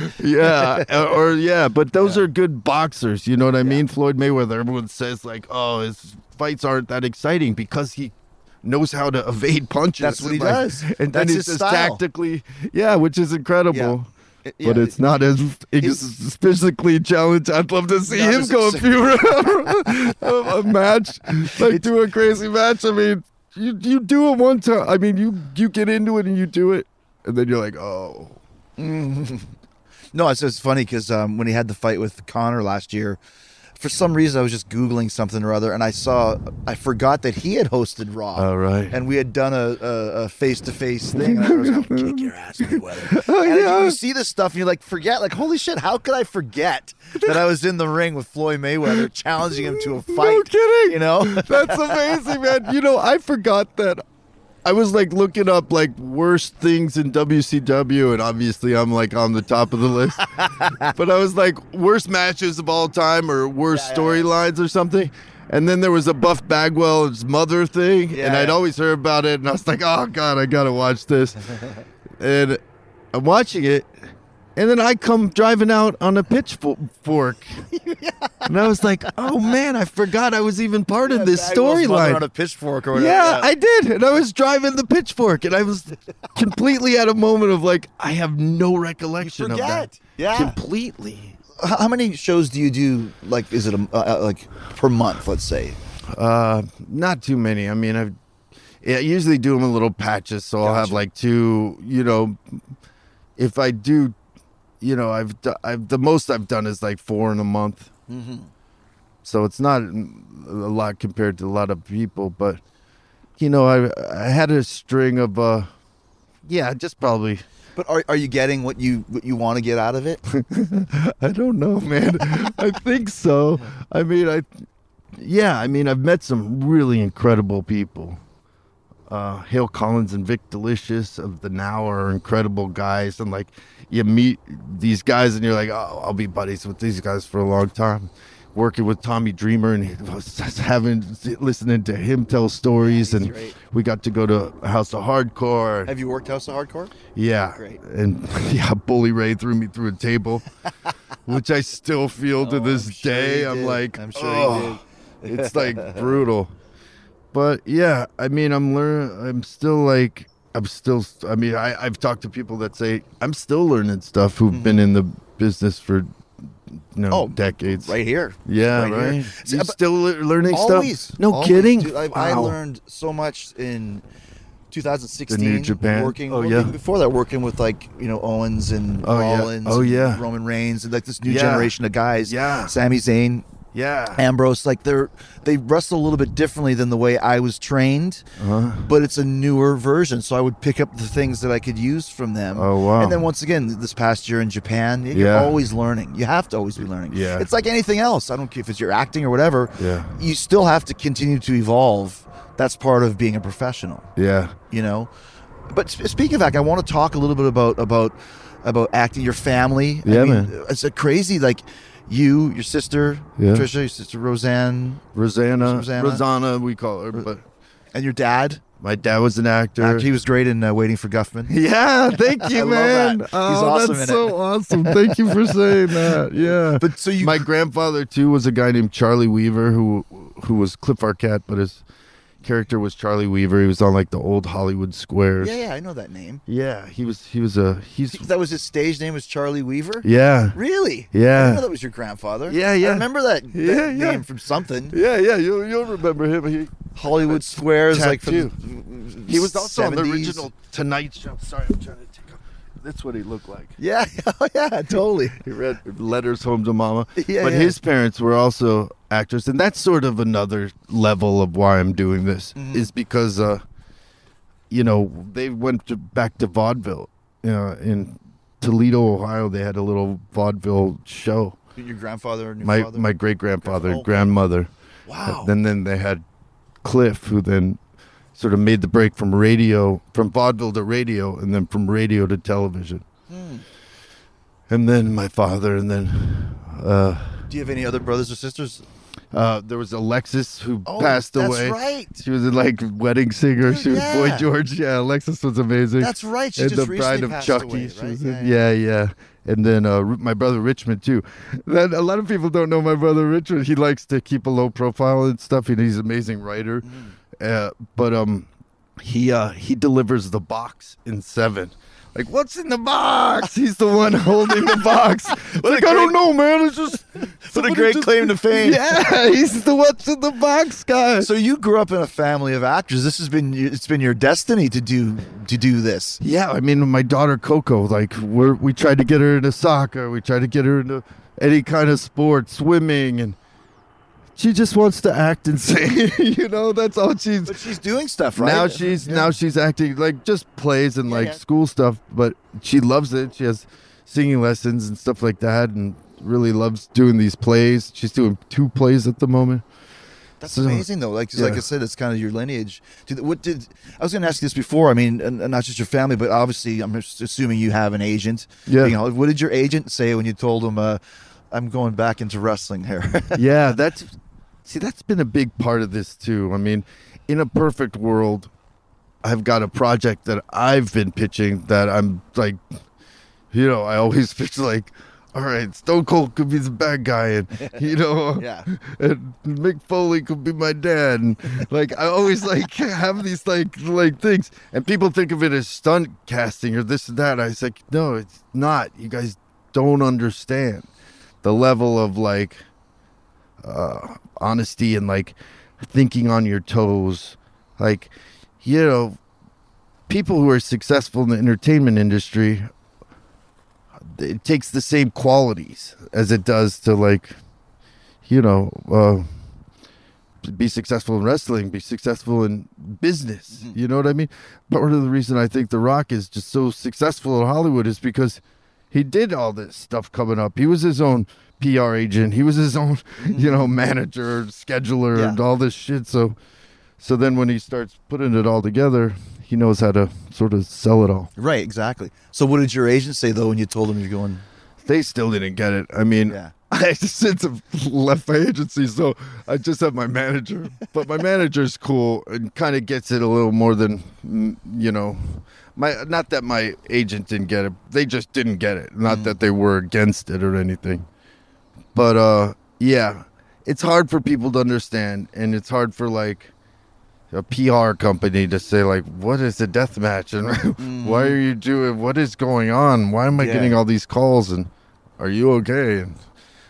Yeah, but those are good boxers, you know what I mean? Floyd Mayweather, everyone says, like, oh, his fights aren't that exciting because he knows how to evade punches. That's what he does. And then he's just tactically, which is incredible. But it's not as physically challenged. I'd love to see him go a few rounds of a match, like do a crazy match. I mean, you do it one time. I mean, you get into it and you do it, and then you're like, oh. No, it's funny because when he had the fight with Conor last year, for some reason I was just Googling something or other, and I forgot that he had hosted Raw. Oh, right. And we had done a face-to-face thing, and I was like, kick your ass, Mayweather. You see this stuff, and you're like, forget, like, holy shit, how could I forget that I was in the ring with Floyd Mayweather challenging him to a fight? No kidding. You know? That's amazing, man. You know, I forgot that. I was like looking up like worst things in WCW, and obviously I'm like on the top of the list. But I was like worst matches of all time or worst storylines or something. And then there was a Buff Bagwell's mother thing, and I'd always heard about it, and I was like, oh God, I gotta watch this. And I'm watching it, and then I come driving out on a pitchfork. And I was like, oh man, I forgot I was even part of this storyline. On a pitchfork or whatever. Yeah, I did. And I was driving the pitchfork, and I was completely at a moment of like, I have no recollection of that. Yeah. Completely. How many shows do you do, like, is it like per month, let's say? Not too many. I mean, I usually do them in little patches, so I'll have like 2, you know, if I do, you know, I've the most I've done is like 4 in a month. Mm-hmm. So it's not a lot compared to a lot of people, but I had a string of just probably. But are you getting what you want to get out of it? I don't know, man. I think so. I mean, I've met some really incredible people. Hale Collins and Vic Delicious of the Now are incredible guys, and like you meet these guys and you're like, oh, I'll be buddies with these guys for a long time. Working with Tommy Dreamer and listening to him tell stories, and great. we got to go to House of Hardcore. Have you worked House of Hardcore? Yeah, Great. And Bully Ray threw me through a table, which I still feel to this sure day. he I'm did. like, I'm sure he did. It's like brutal. But yeah, I mean, I've talked to people that say I'm still learning stuff who've been in the business for decades. Right here. Yeah, right. Here. You still learning Always. stuff? No Always. kidding. Dude, I learned so much in 2016. The New Japan. Working before that, working with Owens and Rollins. And Roman Reigns, and like this new generation of guys. Yeah. Sami Zayn. Yeah. Ambrose, like they wrestle a little bit differently than the way I was trained, but it's a newer version. So I would pick up the things that I could use from them. Oh, wow. And then once again, this past year in Japan, you're always learning. You have to always be learning. Yeah. It's like anything else. I don't care if it's your acting or whatever. Yeah. You still have to continue to evolve. That's part of being a professional. Yeah. But speaking of acting, I want to talk a little bit about acting. Your family. Yeah, man. man. It's a crazy You, your sister, Trisha, your sister Rosanna, we call her. But and your dad. My dad was an actor. He was great in Waiting for Guffman. Yeah, thank you, I man. love that. He's awesome that's in so it. awesome. Thank you for saying that. Yeah. But so my grandfather too was a guy named Charlie Weaver who was Cliff Arquette, but his character was Charlie Weaver. He was on like the old Hollywood squares. Yeah, I know that name. Yeah, he's that was his stage name was Charlie Weaver? Yeah. Really? Yeah. I didn't know that was your grandfather. Yeah. I remember that name from something. Yeah, you'll remember him. Hollywood Squares, like from he was also 70s. on the original Tonight Show. Sorry, I'm trying to take off. That's what he looked like. Yeah, totally. He read letters home to mama. Yeah, but yeah. his parents were also actors, and that's sort of another level of why I'm doing this, is because, they went back to vaudeville. In Toledo, Ohio, they had a little vaudeville show. Your grandfather and your my father? my great grandfather, Oh. grandmother. Wow. And then they had Cliff, who then sort of made the break from vaudeville to radio, and then from radio to television. And then my father, and then Do you have any other brothers or sisters? there was Alexis who passed that's away. right. She was a Wedding Singer. Dude, She was Boy yeah. George. Yeah, Alexis was amazing. That's right. She and just the recently Bride of passed Chucky. away, She right? was Yeah, in. Yeah. And then my brother Richmond too. Then a lot of people don't know my brother Richmond. He likes to keep a low profile and stuff. And he's an amazing writer. But he delivers the box in 7. Like, what's in the box? He's the one holding the box. I don't know, man. It's just What a great claim to fame. Yeah, he's the what's in the box guy. So you grew up in a family of actors. It's been your destiny to do this. Yeah, I mean, my daughter Coco, we tried to get her into soccer. We tried to get her into any kind of sport, swimming, and she just wants to act and sing. That's all she's. But she's doing stuff, right? Now she's acting just plays and school stuff, but she loves it. She has singing lessons and stuff like that, and really loves doing these plays. She's doing 2 plays at the moment. That's amazing, though. Like I said, it's kind of your lineage. I was going to ask you this before. I mean, and not just your family, but obviously, I'm just assuming you have an agent. Yeah. What did your agent say when you told him, "I'm going back into wrestling here"? Yeah, that's been a big part of this too. I mean, in a perfect world, I've got a project that I've been pitching that I'm like, I always pitch like, all right, Stone Cold could be the bad guy, and Yeah. and Mick Foley could be my dad, and I always have these things, and people think of it as stunt casting or this and that. I was like, no, it's not. You guys don't understand the level of honesty and thinking on your toes. People who are successful in the entertainment industry, it takes the same qualities as it does to be successful in wrestling, be successful in business. You know what I mean? Part of the reason I think The Rock is just so successful in Hollywood is because he did all this stuff coming up. He was his own PR agent. He was his own, manager, scheduler, and all this shit. So then when he starts putting it all together, he knows how to sort of sell it all. Right, exactly. So what did your agent say, though, when you told him you're going? They still didn't get it. I mean, I since I've left my agency, so I just have my manager. But my manager's cool and kind of gets it a little more than, not that my agent didn't get it. They just didn't get it. Not that they were against it or anything. But, it's hard for people to understand, and it's hard for, like, a PR company to say, like, what is a death match? And why are you doing, what is going on? Why am I getting all these calls? And are you okay? And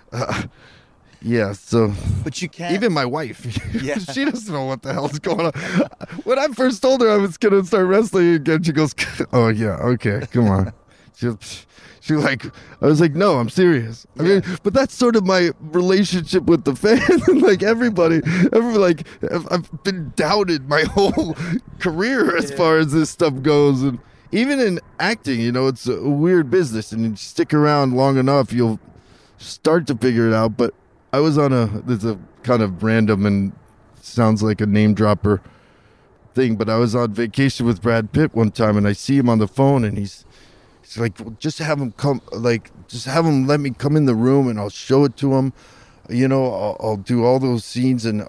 so but you can't. Even my wife, she doesn't know what the hell's going on. When I first told her I was gonna start wrestling again, she goes, "Oh yeah, okay, come on." She like, I was like, "No, I'm serious." I mean, but that's sort of my relationship with the fans. Like everybody, like I've been doubted my whole career as far as this stuff goes, and even in acting, it's a weird business, and you stick around long enough, you'll start to figure it out. But I was on there's a kind of random and sounds like a name dropper thing, but I was on vacation with Brad Pitt one time, and I see him on the phone, and he's like, well, just have him come, like, just have him let me come in the room, and I'll show it to him, I'll do all those scenes, and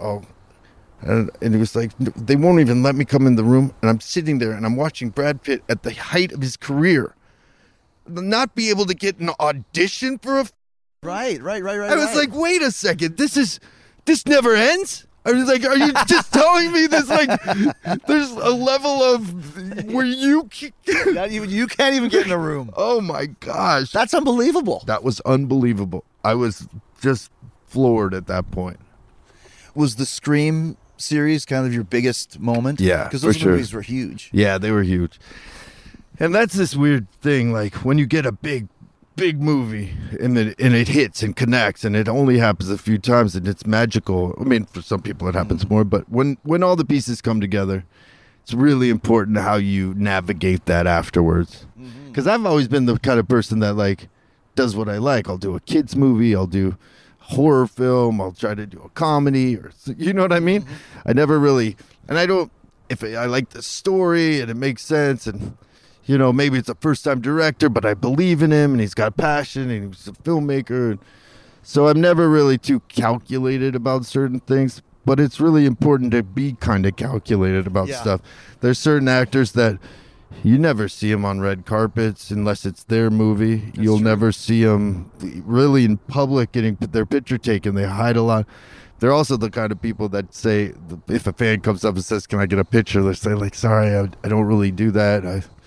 it was like, they won't even let me come in the room, and I'm sitting there, and I'm watching Brad Pitt at the height of his career not be able to get an audition for a Right. I was like, wait a second, this never ends? I was like, are you just telling me this, like, there's a level of where you can't even get in the room. Oh my gosh. That's unbelievable. That was unbelievable. I was just floored at that point. Was the Scream series kind of your biggest moment? Yeah, because those movies were huge. Yeah, they were huge. And that's this weird thing, like when you get a big movie and it hits and connects, and it only happens a few times, and it's magical. I mean, for some people it happens more, but when all the pieces come together, it's really important how you navigate that afterwards. Because I've always been the kind of person that, like, does what I like. I'll do a kids movie, I'll do a horror film, I'll try to do a comedy, or you know what I mean? I never really, and I don't, if I like the story and it makes sense, and maybe it's a first-time director, but I believe in him, and he's got passion, and he's a filmmaker. And so I'm never really too calculated about certain things, but it's really important to be kind of calculated about stuff. There's certain actors that you never see them on red carpets unless it's their movie. You'll never see them really in public getting their picture taken. They hide a lot. They're also the kind of people that say, if a fan comes up and says, "Can I get a picture?" They say, like, "Sorry, I don't really do that.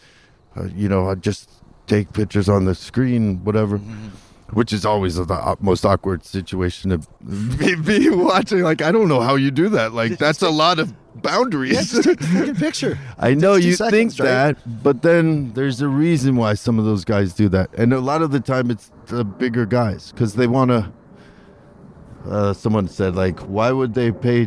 I just take pictures on the screen, whatever," which is always the most awkward situation to be watching. Like, I don't know how you do that. Like, that's a lot of boundaries. Just take a freaking picture. I know you think that, but then there's a reason why some of those guys do that. And a lot of the time it's the bigger guys because they want to, someone said, like, why would they pay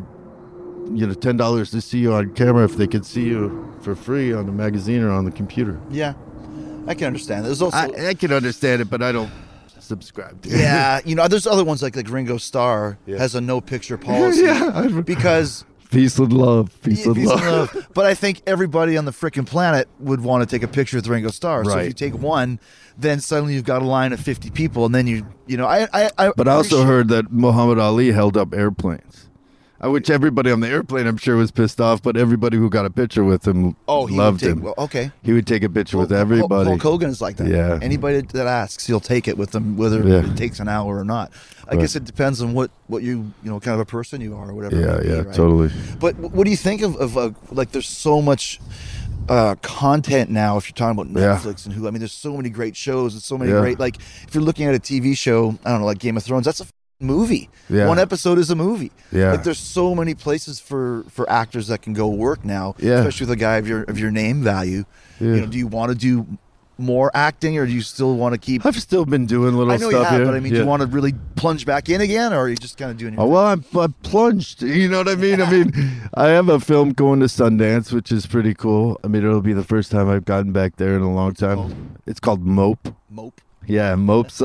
$10 to see you on camera if they could see you for free on the magazine or on the computer? Yeah, I can understand. There's also I can understand it, but I don't subscribe to it. Yeah, there's other ones like Ringo Starr has a no picture policy because peace and love. But I think everybody on the frickin' planet would want to take a picture with Ringo Starr. Right. So if you take one, then suddenly you've got a line of 50 people, and then But I also heard that Muhammad Ali held up airplanes. Which everybody on the airplane, I'm sure, was pissed off, but everybody who got a picture with him loved him. Well, okay. He would take a picture with everybody. Hulk Hogan is like that. Yeah. Anybody that asks, he'll take it with them, whether it takes an hour or not. I guess it depends on what you kind of a person you are or whatever. Yeah, right? Totally. But what do you think of like, there's so much content now, if you're talking about Netflix and Hulu. I mean, there's so many great shows and so many great, like, if you're looking at a TV show, I don't know, like Game of Thrones, that's a movie. One episode is a movie. Like, there's so many places for actors that can go work now, especially with a guy of your name value. Do you want to do more acting, or do you still want to keep? I've still been doing little I know stuff you have, here. but I mean, do you want to really plunge back in again, or are you just kind of doing your Oh, well, I'm plunged. You know what I mean? I have a film going to Sundance, which is pretty cool. I mean, it'll be the first time I've gotten back there in a long time. It's called Mope. Mope? Yeah, Mope's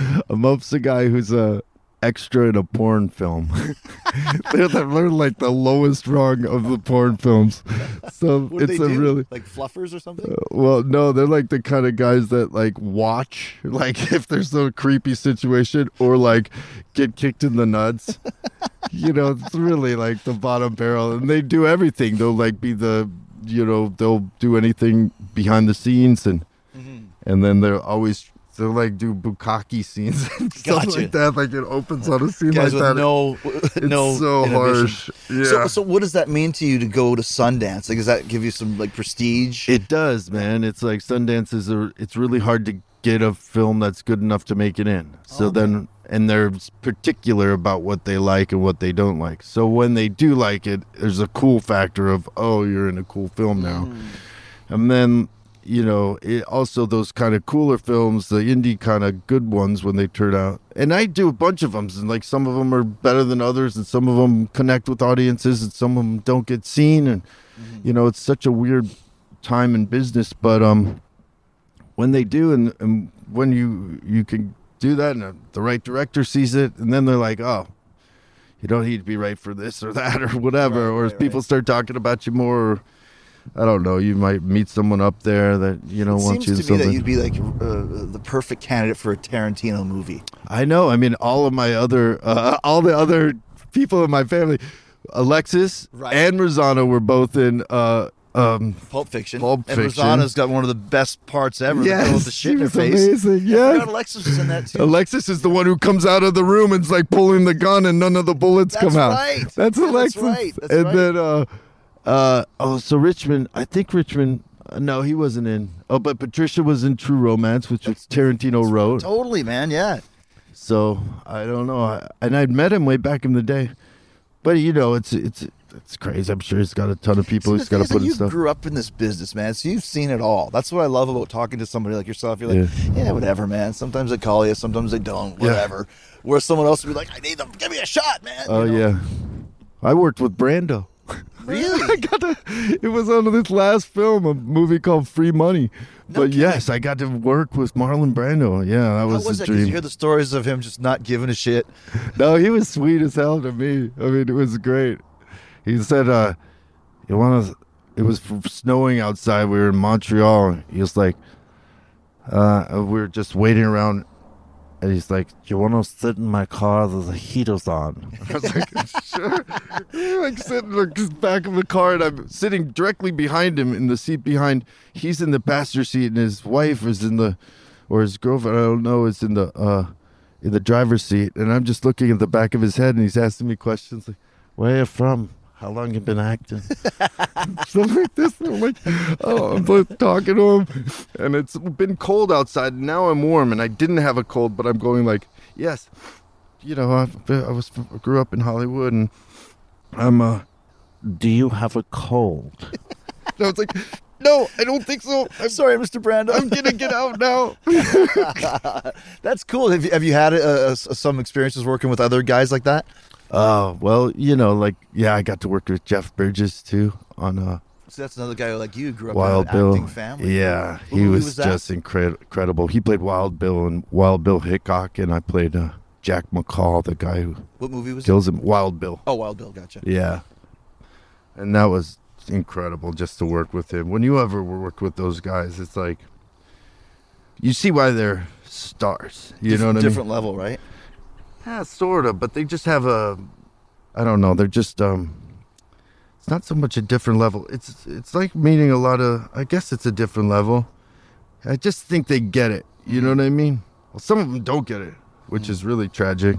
a guy who's a extra in a porn film. they're like the lowest rung of the porn films. So What do it's they a do? really Like fluffers or something? well, no, they're like the kind of guys that like watch, like if there's a creepy situation, or like get kicked in the nuts. You know, it's really like the bottom barrel, and they do everything. They'll like be they'll do anything behind the scenes, and then they'll like do bukkake scenes and stuff Gotcha. like that. Like it opens on a scene Guys like with that. no It's so inhibition. harsh. Yeah. So what does that mean to you to go to Sundance? Like, does that give you some like prestige? It does, man. It's like Sundance it's really hard to get a film that's good enough to make it in. So and they're particular about what they like and what they don't like. So when they do like it, there's a cool factor of, oh, you're in a cool film now. And then, also those kind of cooler films, the indie kind of good ones when they turn out. And I do a bunch of them, and like some of them are better than others, and some of them connect with audiences, and some of them don't get seen. And, it's such a weird time in business. But when they do, and when you can do that, and the right director sees it, and then they're like, oh, you don't need to be right for this or that or whatever, or people start talking about you more, or, I don't know, you might meet someone up there that, wants you to Seems to me something. that you'd be like the perfect candidate for a Tarantino movie. I know. I mean, all the other people in my family, Alexis and Rosanna were both in Pulp Fiction. Pulp And Fiction. Rosanna's got one of the best parts ever. The girl with the shit in her was face. amazing. I Yeah. forgot Alexis was in that too. Alexis is the one who comes out of the room and's like pulling the gun, and none of the bullets That's come out. right. That's Yeah, Alexis. that's right. That's and right. then so Richmond, I think Richmond. No, he wasn't in. Oh, but Patricia was in True Romance, which was Tarantino wrote. Totally, man. Yeah. So I don't know. And I'd met him way back in the day. But it's crazy. I'm sure he's got a ton of people he's got to put in You stuff. grew up in this business, man, so you've seen it all. That's what I love about talking to somebody like yourself. You're like, yeah, whatever, man. Sometimes they call you, sometimes they don't, whatever. Where someone else would be like, I need them. Give me a shot, man. Oh, yeah. I worked with Brando. Really? It was on this last film, a movie called Free Money. But yes, I got to work with Marlon Brando. Yeah, that How was was a that? Did dream. you hear the stories of him just not giving a shit? No, he was sweet as hell to me. I mean, it was great. He said, it was snowing outside. We were in Montreal. He was like, we were just waiting around. And he's like, do you want to sit in my car? The heater's on. I was like, sure. Like sitting in the back of the car, and I'm sitting directly behind him in the seat behind. He's in the passenger seat, and his wife is or his girlfriend, I don't know, is in the driver's seat. And I'm just looking at the back of his head, and he's asking me questions like, where are you from? How long you been acting? Stuff like this. And I'm like, oh, I'm both talking to him. And it's been cold outside. And now I'm warm, and I didn't have a cold, but I'm going like, yes. I grew up in Hollywood, and I'm, do you have a cold? And I was like, no, I don't think so. I'm sorry, Mr. Brando. I'm going to get out now. That's cool. Have you had some experiences working with other guys like that? Oh, well, I got to work with Jeff Bridges, too, on So that's another guy like you grew up Wild in an Bill. acting family. Yeah, What he movie was was that? just incredible. He played Wild Bill and Wild Bill Hickok, and I played Jack McCall, the guy who What movie was kills him. Wild Bill. Oh, Wild Bill, gotcha. Yeah, and that was incredible just to work with him. When you ever work with those guys, it's like you see why they're stars. You know what I mean? Different level, right? Yeah, sort of, but they just have I don't know, they're just, it's not so much a different level. It's like meeting I guess it's a different level. I just think they get it, you know what I mean? Well, some of them don't get it, which is really tragic.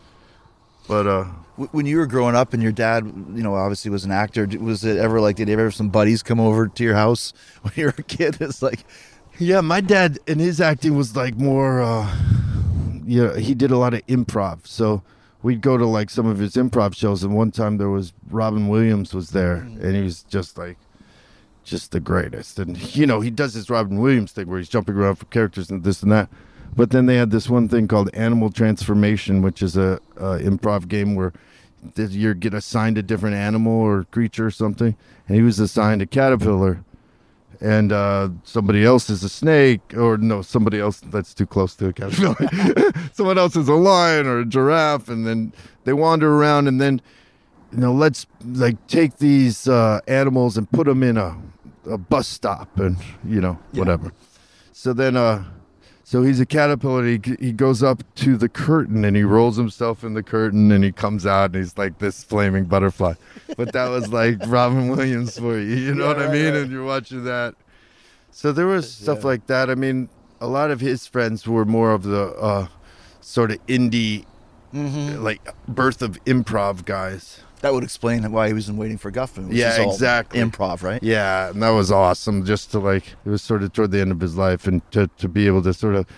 But, When you were growing up and your dad, obviously was an actor, was it ever like, did ever some buddies come over to your house when you were a kid? It's like, yeah, my dad and his acting was like more, he did a lot of improv, so we'd go to like some of his improv shows, and one time there was Robin Williams was there, and he was just like just the greatest. And he does this Robin Williams thing where he's jumping around for characters and this and that. But then they had this one thing called Animal Transformation, which is a improv game where you get assigned a different animal or creature or something. And he was assigned a caterpillar. And somebody else is a snake, or no, somebody else that's too close to a caterpillar. Someone else is a lion or a giraffe, and then they wander around, and then let's take these animals and put them in a bus stop, and whatever. So then, so he's a caterpillar. He goes up to the curtain and he rolls himself in the curtain and he comes out and he's like this flaming butterfly. But that was like Robin Williams for you. You know what I mean? Right. And you're watching that. So there was stuff like that. I mean, a lot of his friends were more of the sort of indie, like birth of improv guys. That would explain why he was in Waiting for Guffman. Which is all exactly. Improv, right? Yeah, and that was awesome. Just to it was sort of toward the end of his life, and to be able to sort of,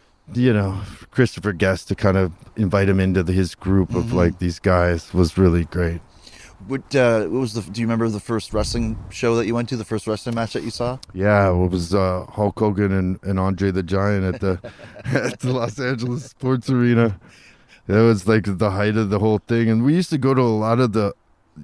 Christopher Guest to kind of invite him into his group of these guys was really great. What was do you remember the first wrestling show that you went to? The first wrestling match that you saw? Yeah, it was Hulk Hogan and Andre the Giant at the at the Los Angeles Sports Arena. That was like the height of the whole thing, and we used to go to a lot of the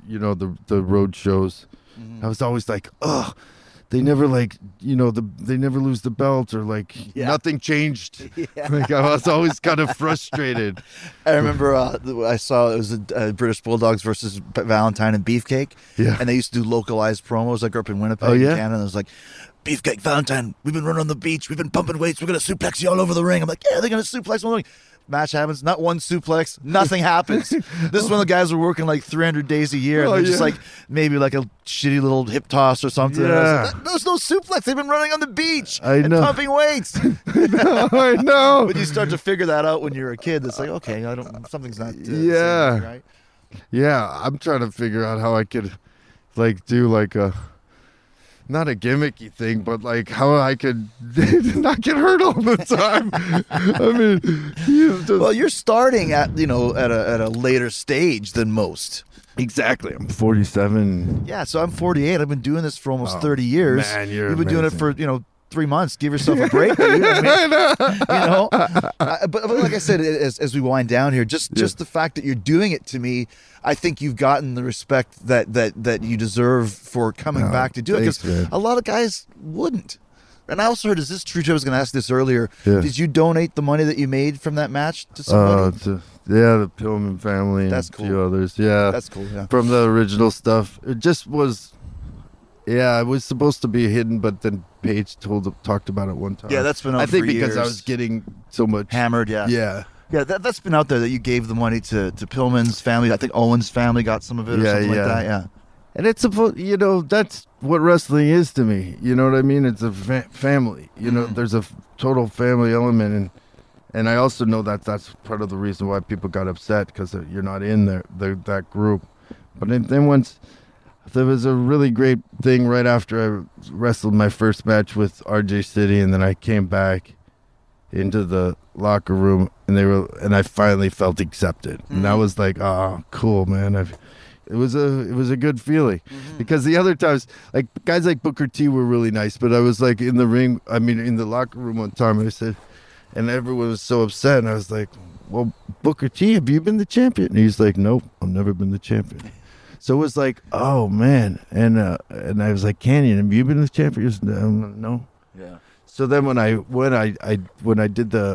road shows. I was always like, ugh, they never they never lose the belt, or nothing changed. I was always kind of frustrated. I remember I saw it was a British Bulldogs versus Valentine and Beefcake, and they used to do localized promos. I grew up in Winnipeg, Canada, and it was like, Beefcake, Valentine, we've been running on the beach, we've been pumping weights, we're going to suplex you all over the ring. I'm like, yeah, they're going to suplex me all over the ring. Match happens, not one suplex, nothing happens. This is when the guys were working 300 days a year, and they're just maybe a shitty little hip toss or something. Yeah. There's no suplex. They've been running on the beach and pumping weights. I know. But you start to figure that out when you're a kid. It's like, okay, something's not. Right? Yeah, I'm trying to figure out how I could do a. Not a gimmicky thing, but how I could not get hurt all the time. I mean, well, you're starting at a later stage than most. Exactly. I'm 47. Yeah, so I'm 48. I've been doing this for almost 30 years. Man, you've been doing it for 3 months. Give yourself a break. But like I said, as we wind down here, just the fact that you're doing it, to me, I think you've gotten the respect that you deserve for coming back to do it, because a lot of guys wouldn't. And I also heard, is this true? I was going to ask this earlier. Yeah. Did you donate the money that you made from that match to somebody? The Pillman family and a few others. Yeah, that's cool. Yeah, from the original stuff. It just was. Yeah, it was supposed to be hidden, but then Paige talked about it one time. Yeah, that's been out I think for because years. I was getting so much hammered. Yeah. That's been out there, that you gave the money to Pillman's family. I think Owen's family got some of it or something like that. Yeah. And it's that's what wrestling is to me. You know what I mean? It's a family. There's a total family element, and I also know that that's part of the reason why people got upset, because you're not in that group. But then once. There was a really great thing right after I wrestled my first match with RJ City, and then I came back into the locker room, and I finally felt accepted, and that was like, oh, cool, man. It was a good feeling, because the other times, guys like Booker T were really nice, but I was in the ring, in the locker room one time, and I said, and everyone was so upset, and I was like, well, Booker T, have you been the champion? And he's like, nope, I've never been the champion. So it was like, oh man, and I was like, Canyon, have you been the champion? He goes, no. Yeah. So then when I did the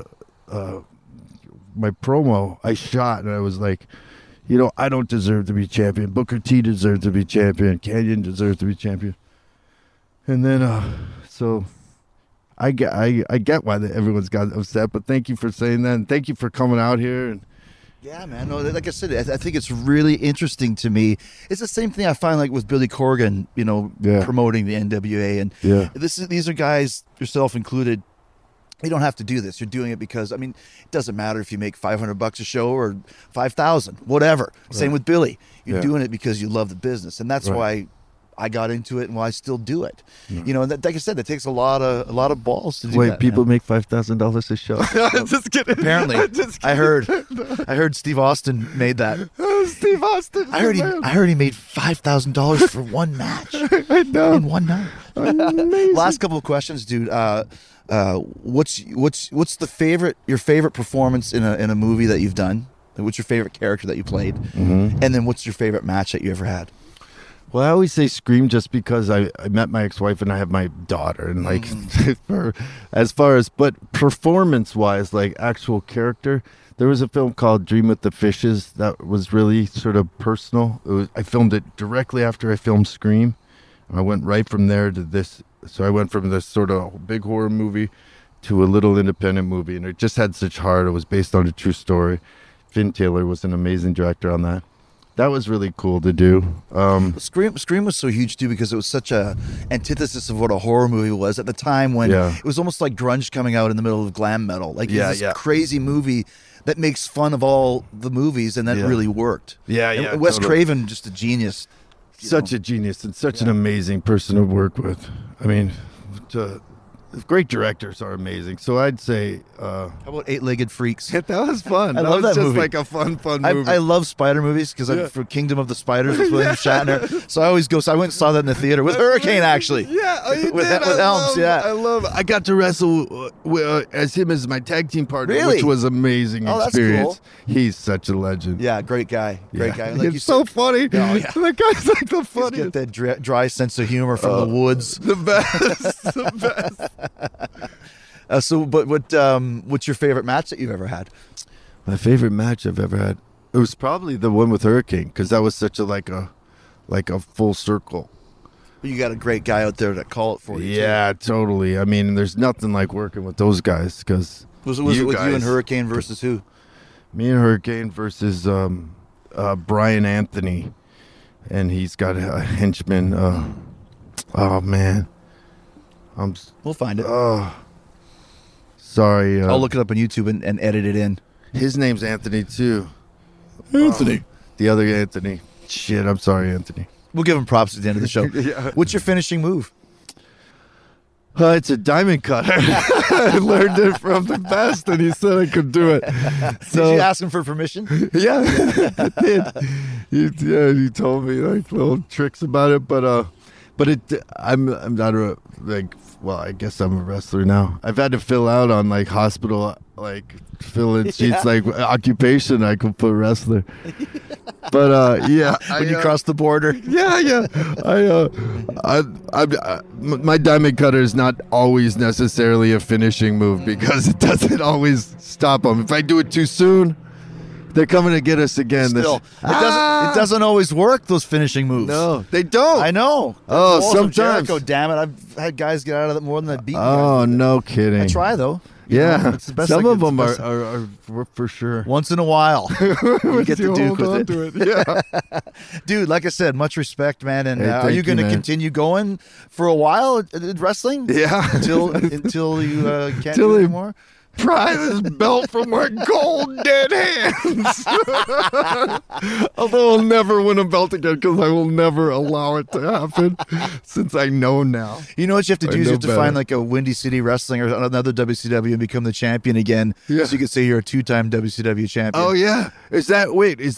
my promo, I shot, and I was like, I don't deserve to be champion. Booker T deserves to be champion. Canyon deserves to be champion. And then so I get why everyone's got upset, but thank you for saying that, and thank you for coming out here. And yeah, man. No, like I said, I think it's really interesting to me. It's the same thing I find with Billy Corgan, promoting the NWA, and these are guys, yourself included. You don't have to do this. You're doing it because, it doesn't matter if you make $500 a show or $5,000, whatever. Right. Same with Billy. You're doing it because you love the business, and that's why I got into it and why I still do it. You know, and that, like I said, that takes a lot of balls to do Wait, that. people make $5,000 a show. Just kidding. Apparently, I heard Steve Austin made that. Steve Austin. I heard he made $5,000 for one match. I know. In one night. Amazing. Last couple of questions, dude. What's your favorite performance in a movie that you've done? What's your favorite character that you played? And then what's your favorite match that you ever had? Well, I always say Scream just because I met my ex-wife and I have my daughter, and like but performance-wise, like actual character, there was a film called Dream with the Fishes that was really sort of personal. I filmed it directly after I filmed Scream. I went right from there to this. So I went from this sort of big horror movie to a little independent movie, and it just had such heart. It was based on a true story. Finn Taylor was an amazing director on that. That was really cool to do. Scream was so huge too because it was such a antithesis of what a horror movie was at the time when it was almost like grunge coming out in the middle of glam metal. Like it's this crazy movie that makes fun of all the movies, and that really worked. And Wes Craven, just a genius. Such a genius and such an amazing person to work with. I mean, great directors are amazing. So I'd say... How about Eight-Legged Freaks? That was fun. I love that movie. Like a fun movie. I love spider movies because I'm for Kingdom of the Spiders with William Shatner. So I always go. So I went and saw that in the theater with Hurricane, actually. Yeah, you with did. Helms. I love it. I got to wrestle as him as my tag team partner, which was amazing experience. Cool. He's such a legend. Yeah, great guy. Great guy. Like he's so funny. Oh, yeah. That guy's like the funniest. He's got that dry sense of humor from the woods. The best. The best. What's your favorite match that you've ever had? My favorite match I've ever had, it was probably the one with Hurricane, because that was such a full circle. You got a great guy out there to call it for you. Yeah, totally. I mean, there's nothing like working with those guys because was it with you and Hurricane versus who? Me and Hurricane versus Brian Anthony, and he's got a henchman. Oh man, we'll find it. Sorry. I'll look it up on YouTube and edit it in. His name's Anthony too. Anthony. The other Anthony. Shit, I'm sorry, Anthony. We'll give him props at the end of the show. Yeah. What's your finishing move? It's a diamond cutter. I learned it from the best, and he said I could do it. So, did you ask him for permission? Yeah, I did. He told me like little tricks about it, but I'm not well, I guess I'm a wrestler now. I've had to fill out on like hospital, like fill in sheets like occupation. I could put wrestler, but when you cross the border, my diamond cutter is not always necessarily a finishing move because it doesn't always stop them. If I do it too soon, they're coming to get us again. Still, it doesn't always work, those finishing moves. No, they don't. I know. Oh, sometimes. Jericho, damn it. I've had guys get out of it more than I beat. Oh, no kidding. I try, though. Yeah. It's the best Some of them are for sure. Once in a while. You get to duke with it. Yeah. Dude, like I said, much respect, man. And Hey, are you going to continue going for a while at wrestling? Yeah. Until you can't do it anymore? Pry this belt from my cold, dead hands. Although I'll never win a belt again because I will never allow it to happen since I know now. You know what you have to do is you have to find like a Windy City Wrestling or another WCW and become the champion again. Yeah. So you could say you're a 2-time WCW champion. Oh, yeah. Is there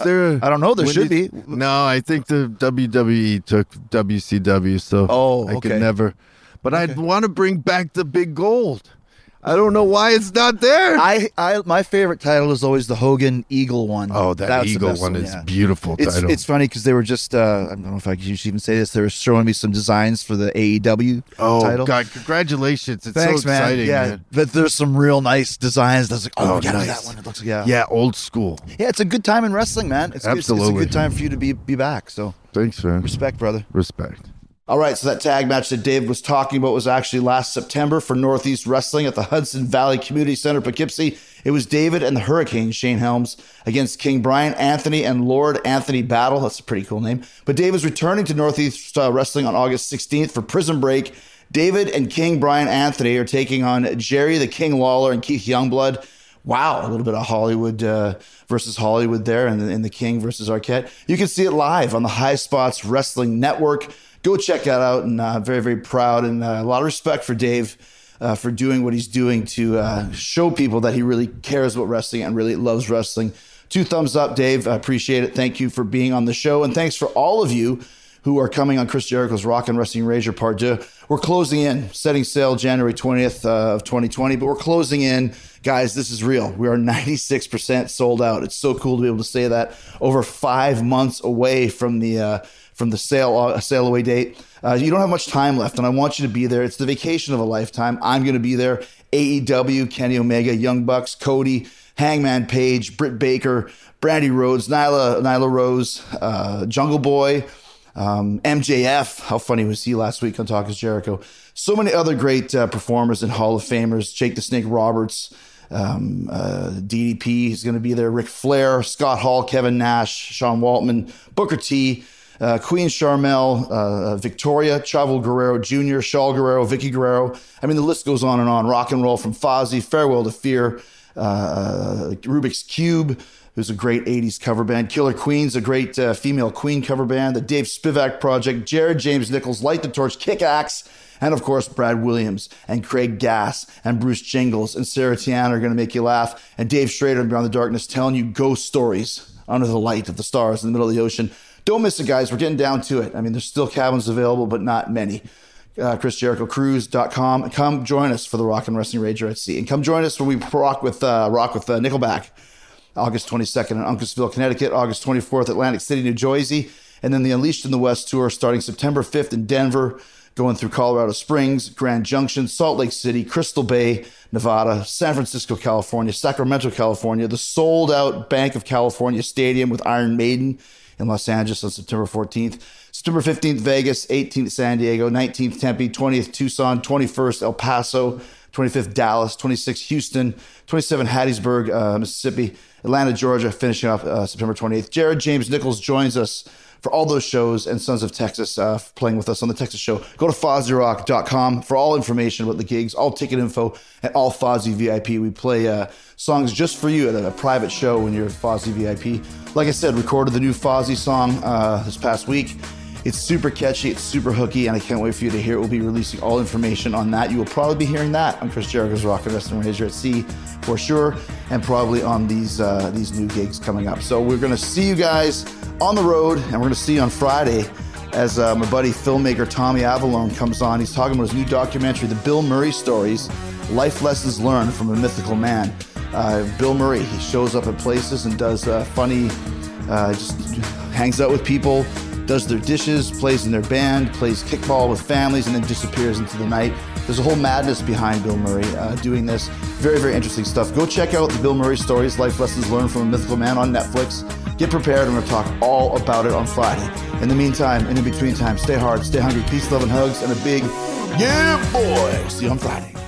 I don't know. There should be. No, I think the WWE took WCW, so I could never. But I'd want to bring back the big gold. I don't know why it's not there. My favorite title is always the Hogan Eagle one. Oh, that's Eagle one is beautiful title. It's funny because they were just, I don't know if I should even say this, they were showing me some designs for the AEW title. Oh, God, congratulations. It's Thanks, so exciting, man. But there's some real nice designs. That's like, we got nice. that one. It looks like, yeah, old school. Yeah, it's a good time in wrestling, man. Absolutely. It's a good time for you to be back. So thanks, man. Respect, brother. Respect. All right, so that tag match that Dave was talking about was actually last September for Northeast Wrestling at the Hudson Valley Community Center, Poughkeepsie. It was David and the Hurricane, Shane Helms, against King Brian Anthony and Lord Anthony Battle. That's a pretty cool name. But Dave is returning to Northeast Wrestling on August 16th for Prison Break. David and King Brian Anthony are taking on Jerry the King Lawler and Keith Youngblood. Wow, a little bit of Hollywood versus Hollywood there, and the King versus Arquette. You can see it live on the High Spots Wrestling Network. Go check that out. And very, very proud and a lot of respect for Dave for doing what he's doing to show people that he really cares about wrestling and really loves wrestling. 2 thumbs up, Dave. I appreciate it. Thank you for being on the show. And thanks for all of you who are coming on Chris Jericho's Rock and Wrestling Rager Part 2. We're closing in, setting sail January 20th of 2020, but we're closing in. Guys, this is real. We are 96% sold out. It's so cool to be able to say that over 5 months away from the sail away date. You don't have much time left, and I want you to be there. It's the vacation of a lifetime. I'm going to be there. AEW, Kenny Omega, Young Bucks, Cody, Hangman Page, Britt Baker, Brandy Rhodes, Nyla Rose, Jungle Boy, MJF. How funny was he last week on Talk is Jericho? So many other great performers and Hall of Famers. Jake the Snake Roberts, DDP is going to be there. Ric Flair, Scott Hall, Kevin Nash, Sean Waltman, Booker T, Queen Sharmell, Victoria, Chavo Guerrero Jr., Shaul Guerrero, Vicky Guerrero. I mean, the list goes on and on. Rock and Roll from Fozzy, Farewell to Fear, Rubik's Cube, who's a great 80s cover band. Killer Queen's a great female Queen cover band. The Dave Spivak Project, Jared James Nichols, Light the Torch, Kick-Axe, and of course, Brad Williams and Craig Gass and Bruce Jingles and Sarah Tiana are going to make you laugh. And Dave Schrader and Beyond the Darkness telling you ghost stories under the light of the stars in the middle of the ocean. Don't miss it, guys. We're getting down to it. I mean, there's still cabins available, but not many. ChrisJerichoCruise.com. Come join us for the Rock and Wrestling Rager at Sea. And come join us when we rock with Nickelback. August 22nd in Uncasville, Connecticut. August 24th, Atlantic City, New Jersey. And then the Unleashed in the West tour starting September 5th in Denver, going through Colorado Springs, Grand Junction, Salt Lake City, Crystal Bay, Nevada, San Francisco, California, Sacramento, California, the sold-out Bank of California Stadium with Iron Maiden in Los Angeles on September 14th. September 15th, Vegas, 18th, San Diego, 19th, Tempe, 20th, Tucson, 21st, El Paso, 25th, Dallas, 26th, Houston, 27th, Hattiesburg, Mississippi, Atlanta, Georgia, finishing off September 28th. Jared James Nichols joins us for all those shows, and Sons of Texas playing with us on the Texas show. Go to FozzyRock.com for all information about the gigs, all ticket info, and all Fozzy VIP. We play songs just for you at a private show when you're at Fozzy VIP. Like I said, recorded the new Fozzy song this past week. It's super catchy, it's super hooky, and I can't wait for you to hear it. We'll be releasing all information on that. You will probably be hearing that on Chris Jericho's Rock and Wrestling Rager at Sea for sure, and probably on these new gigs coming up. So we're going to see you guys on the road, and we're going to see you on Friday as my buddy filmmaker Tommy Avalone comes on. He's talking about his new documentary, The Bill Murray Stories, Life Lessons Learned from a Mythical Man. Bill Murray, he shows up at places and does funny, just hangs out with people, does their dishes, plays in their band, plays kickball with families, and then disappears into the night. There's a whole madness behind Bill Murray doing this. Very, very interesting stuff. Go check out The Bill Murray Stories, Life Lessons Learned from a Mythical Man on Netflix. Get prepared. I'm going to talk all about it on Friday. In the meantime, and in between time, stay hard, stay hungry, peace, love, and hugs, and a big, yeah, boy. See you on Friday.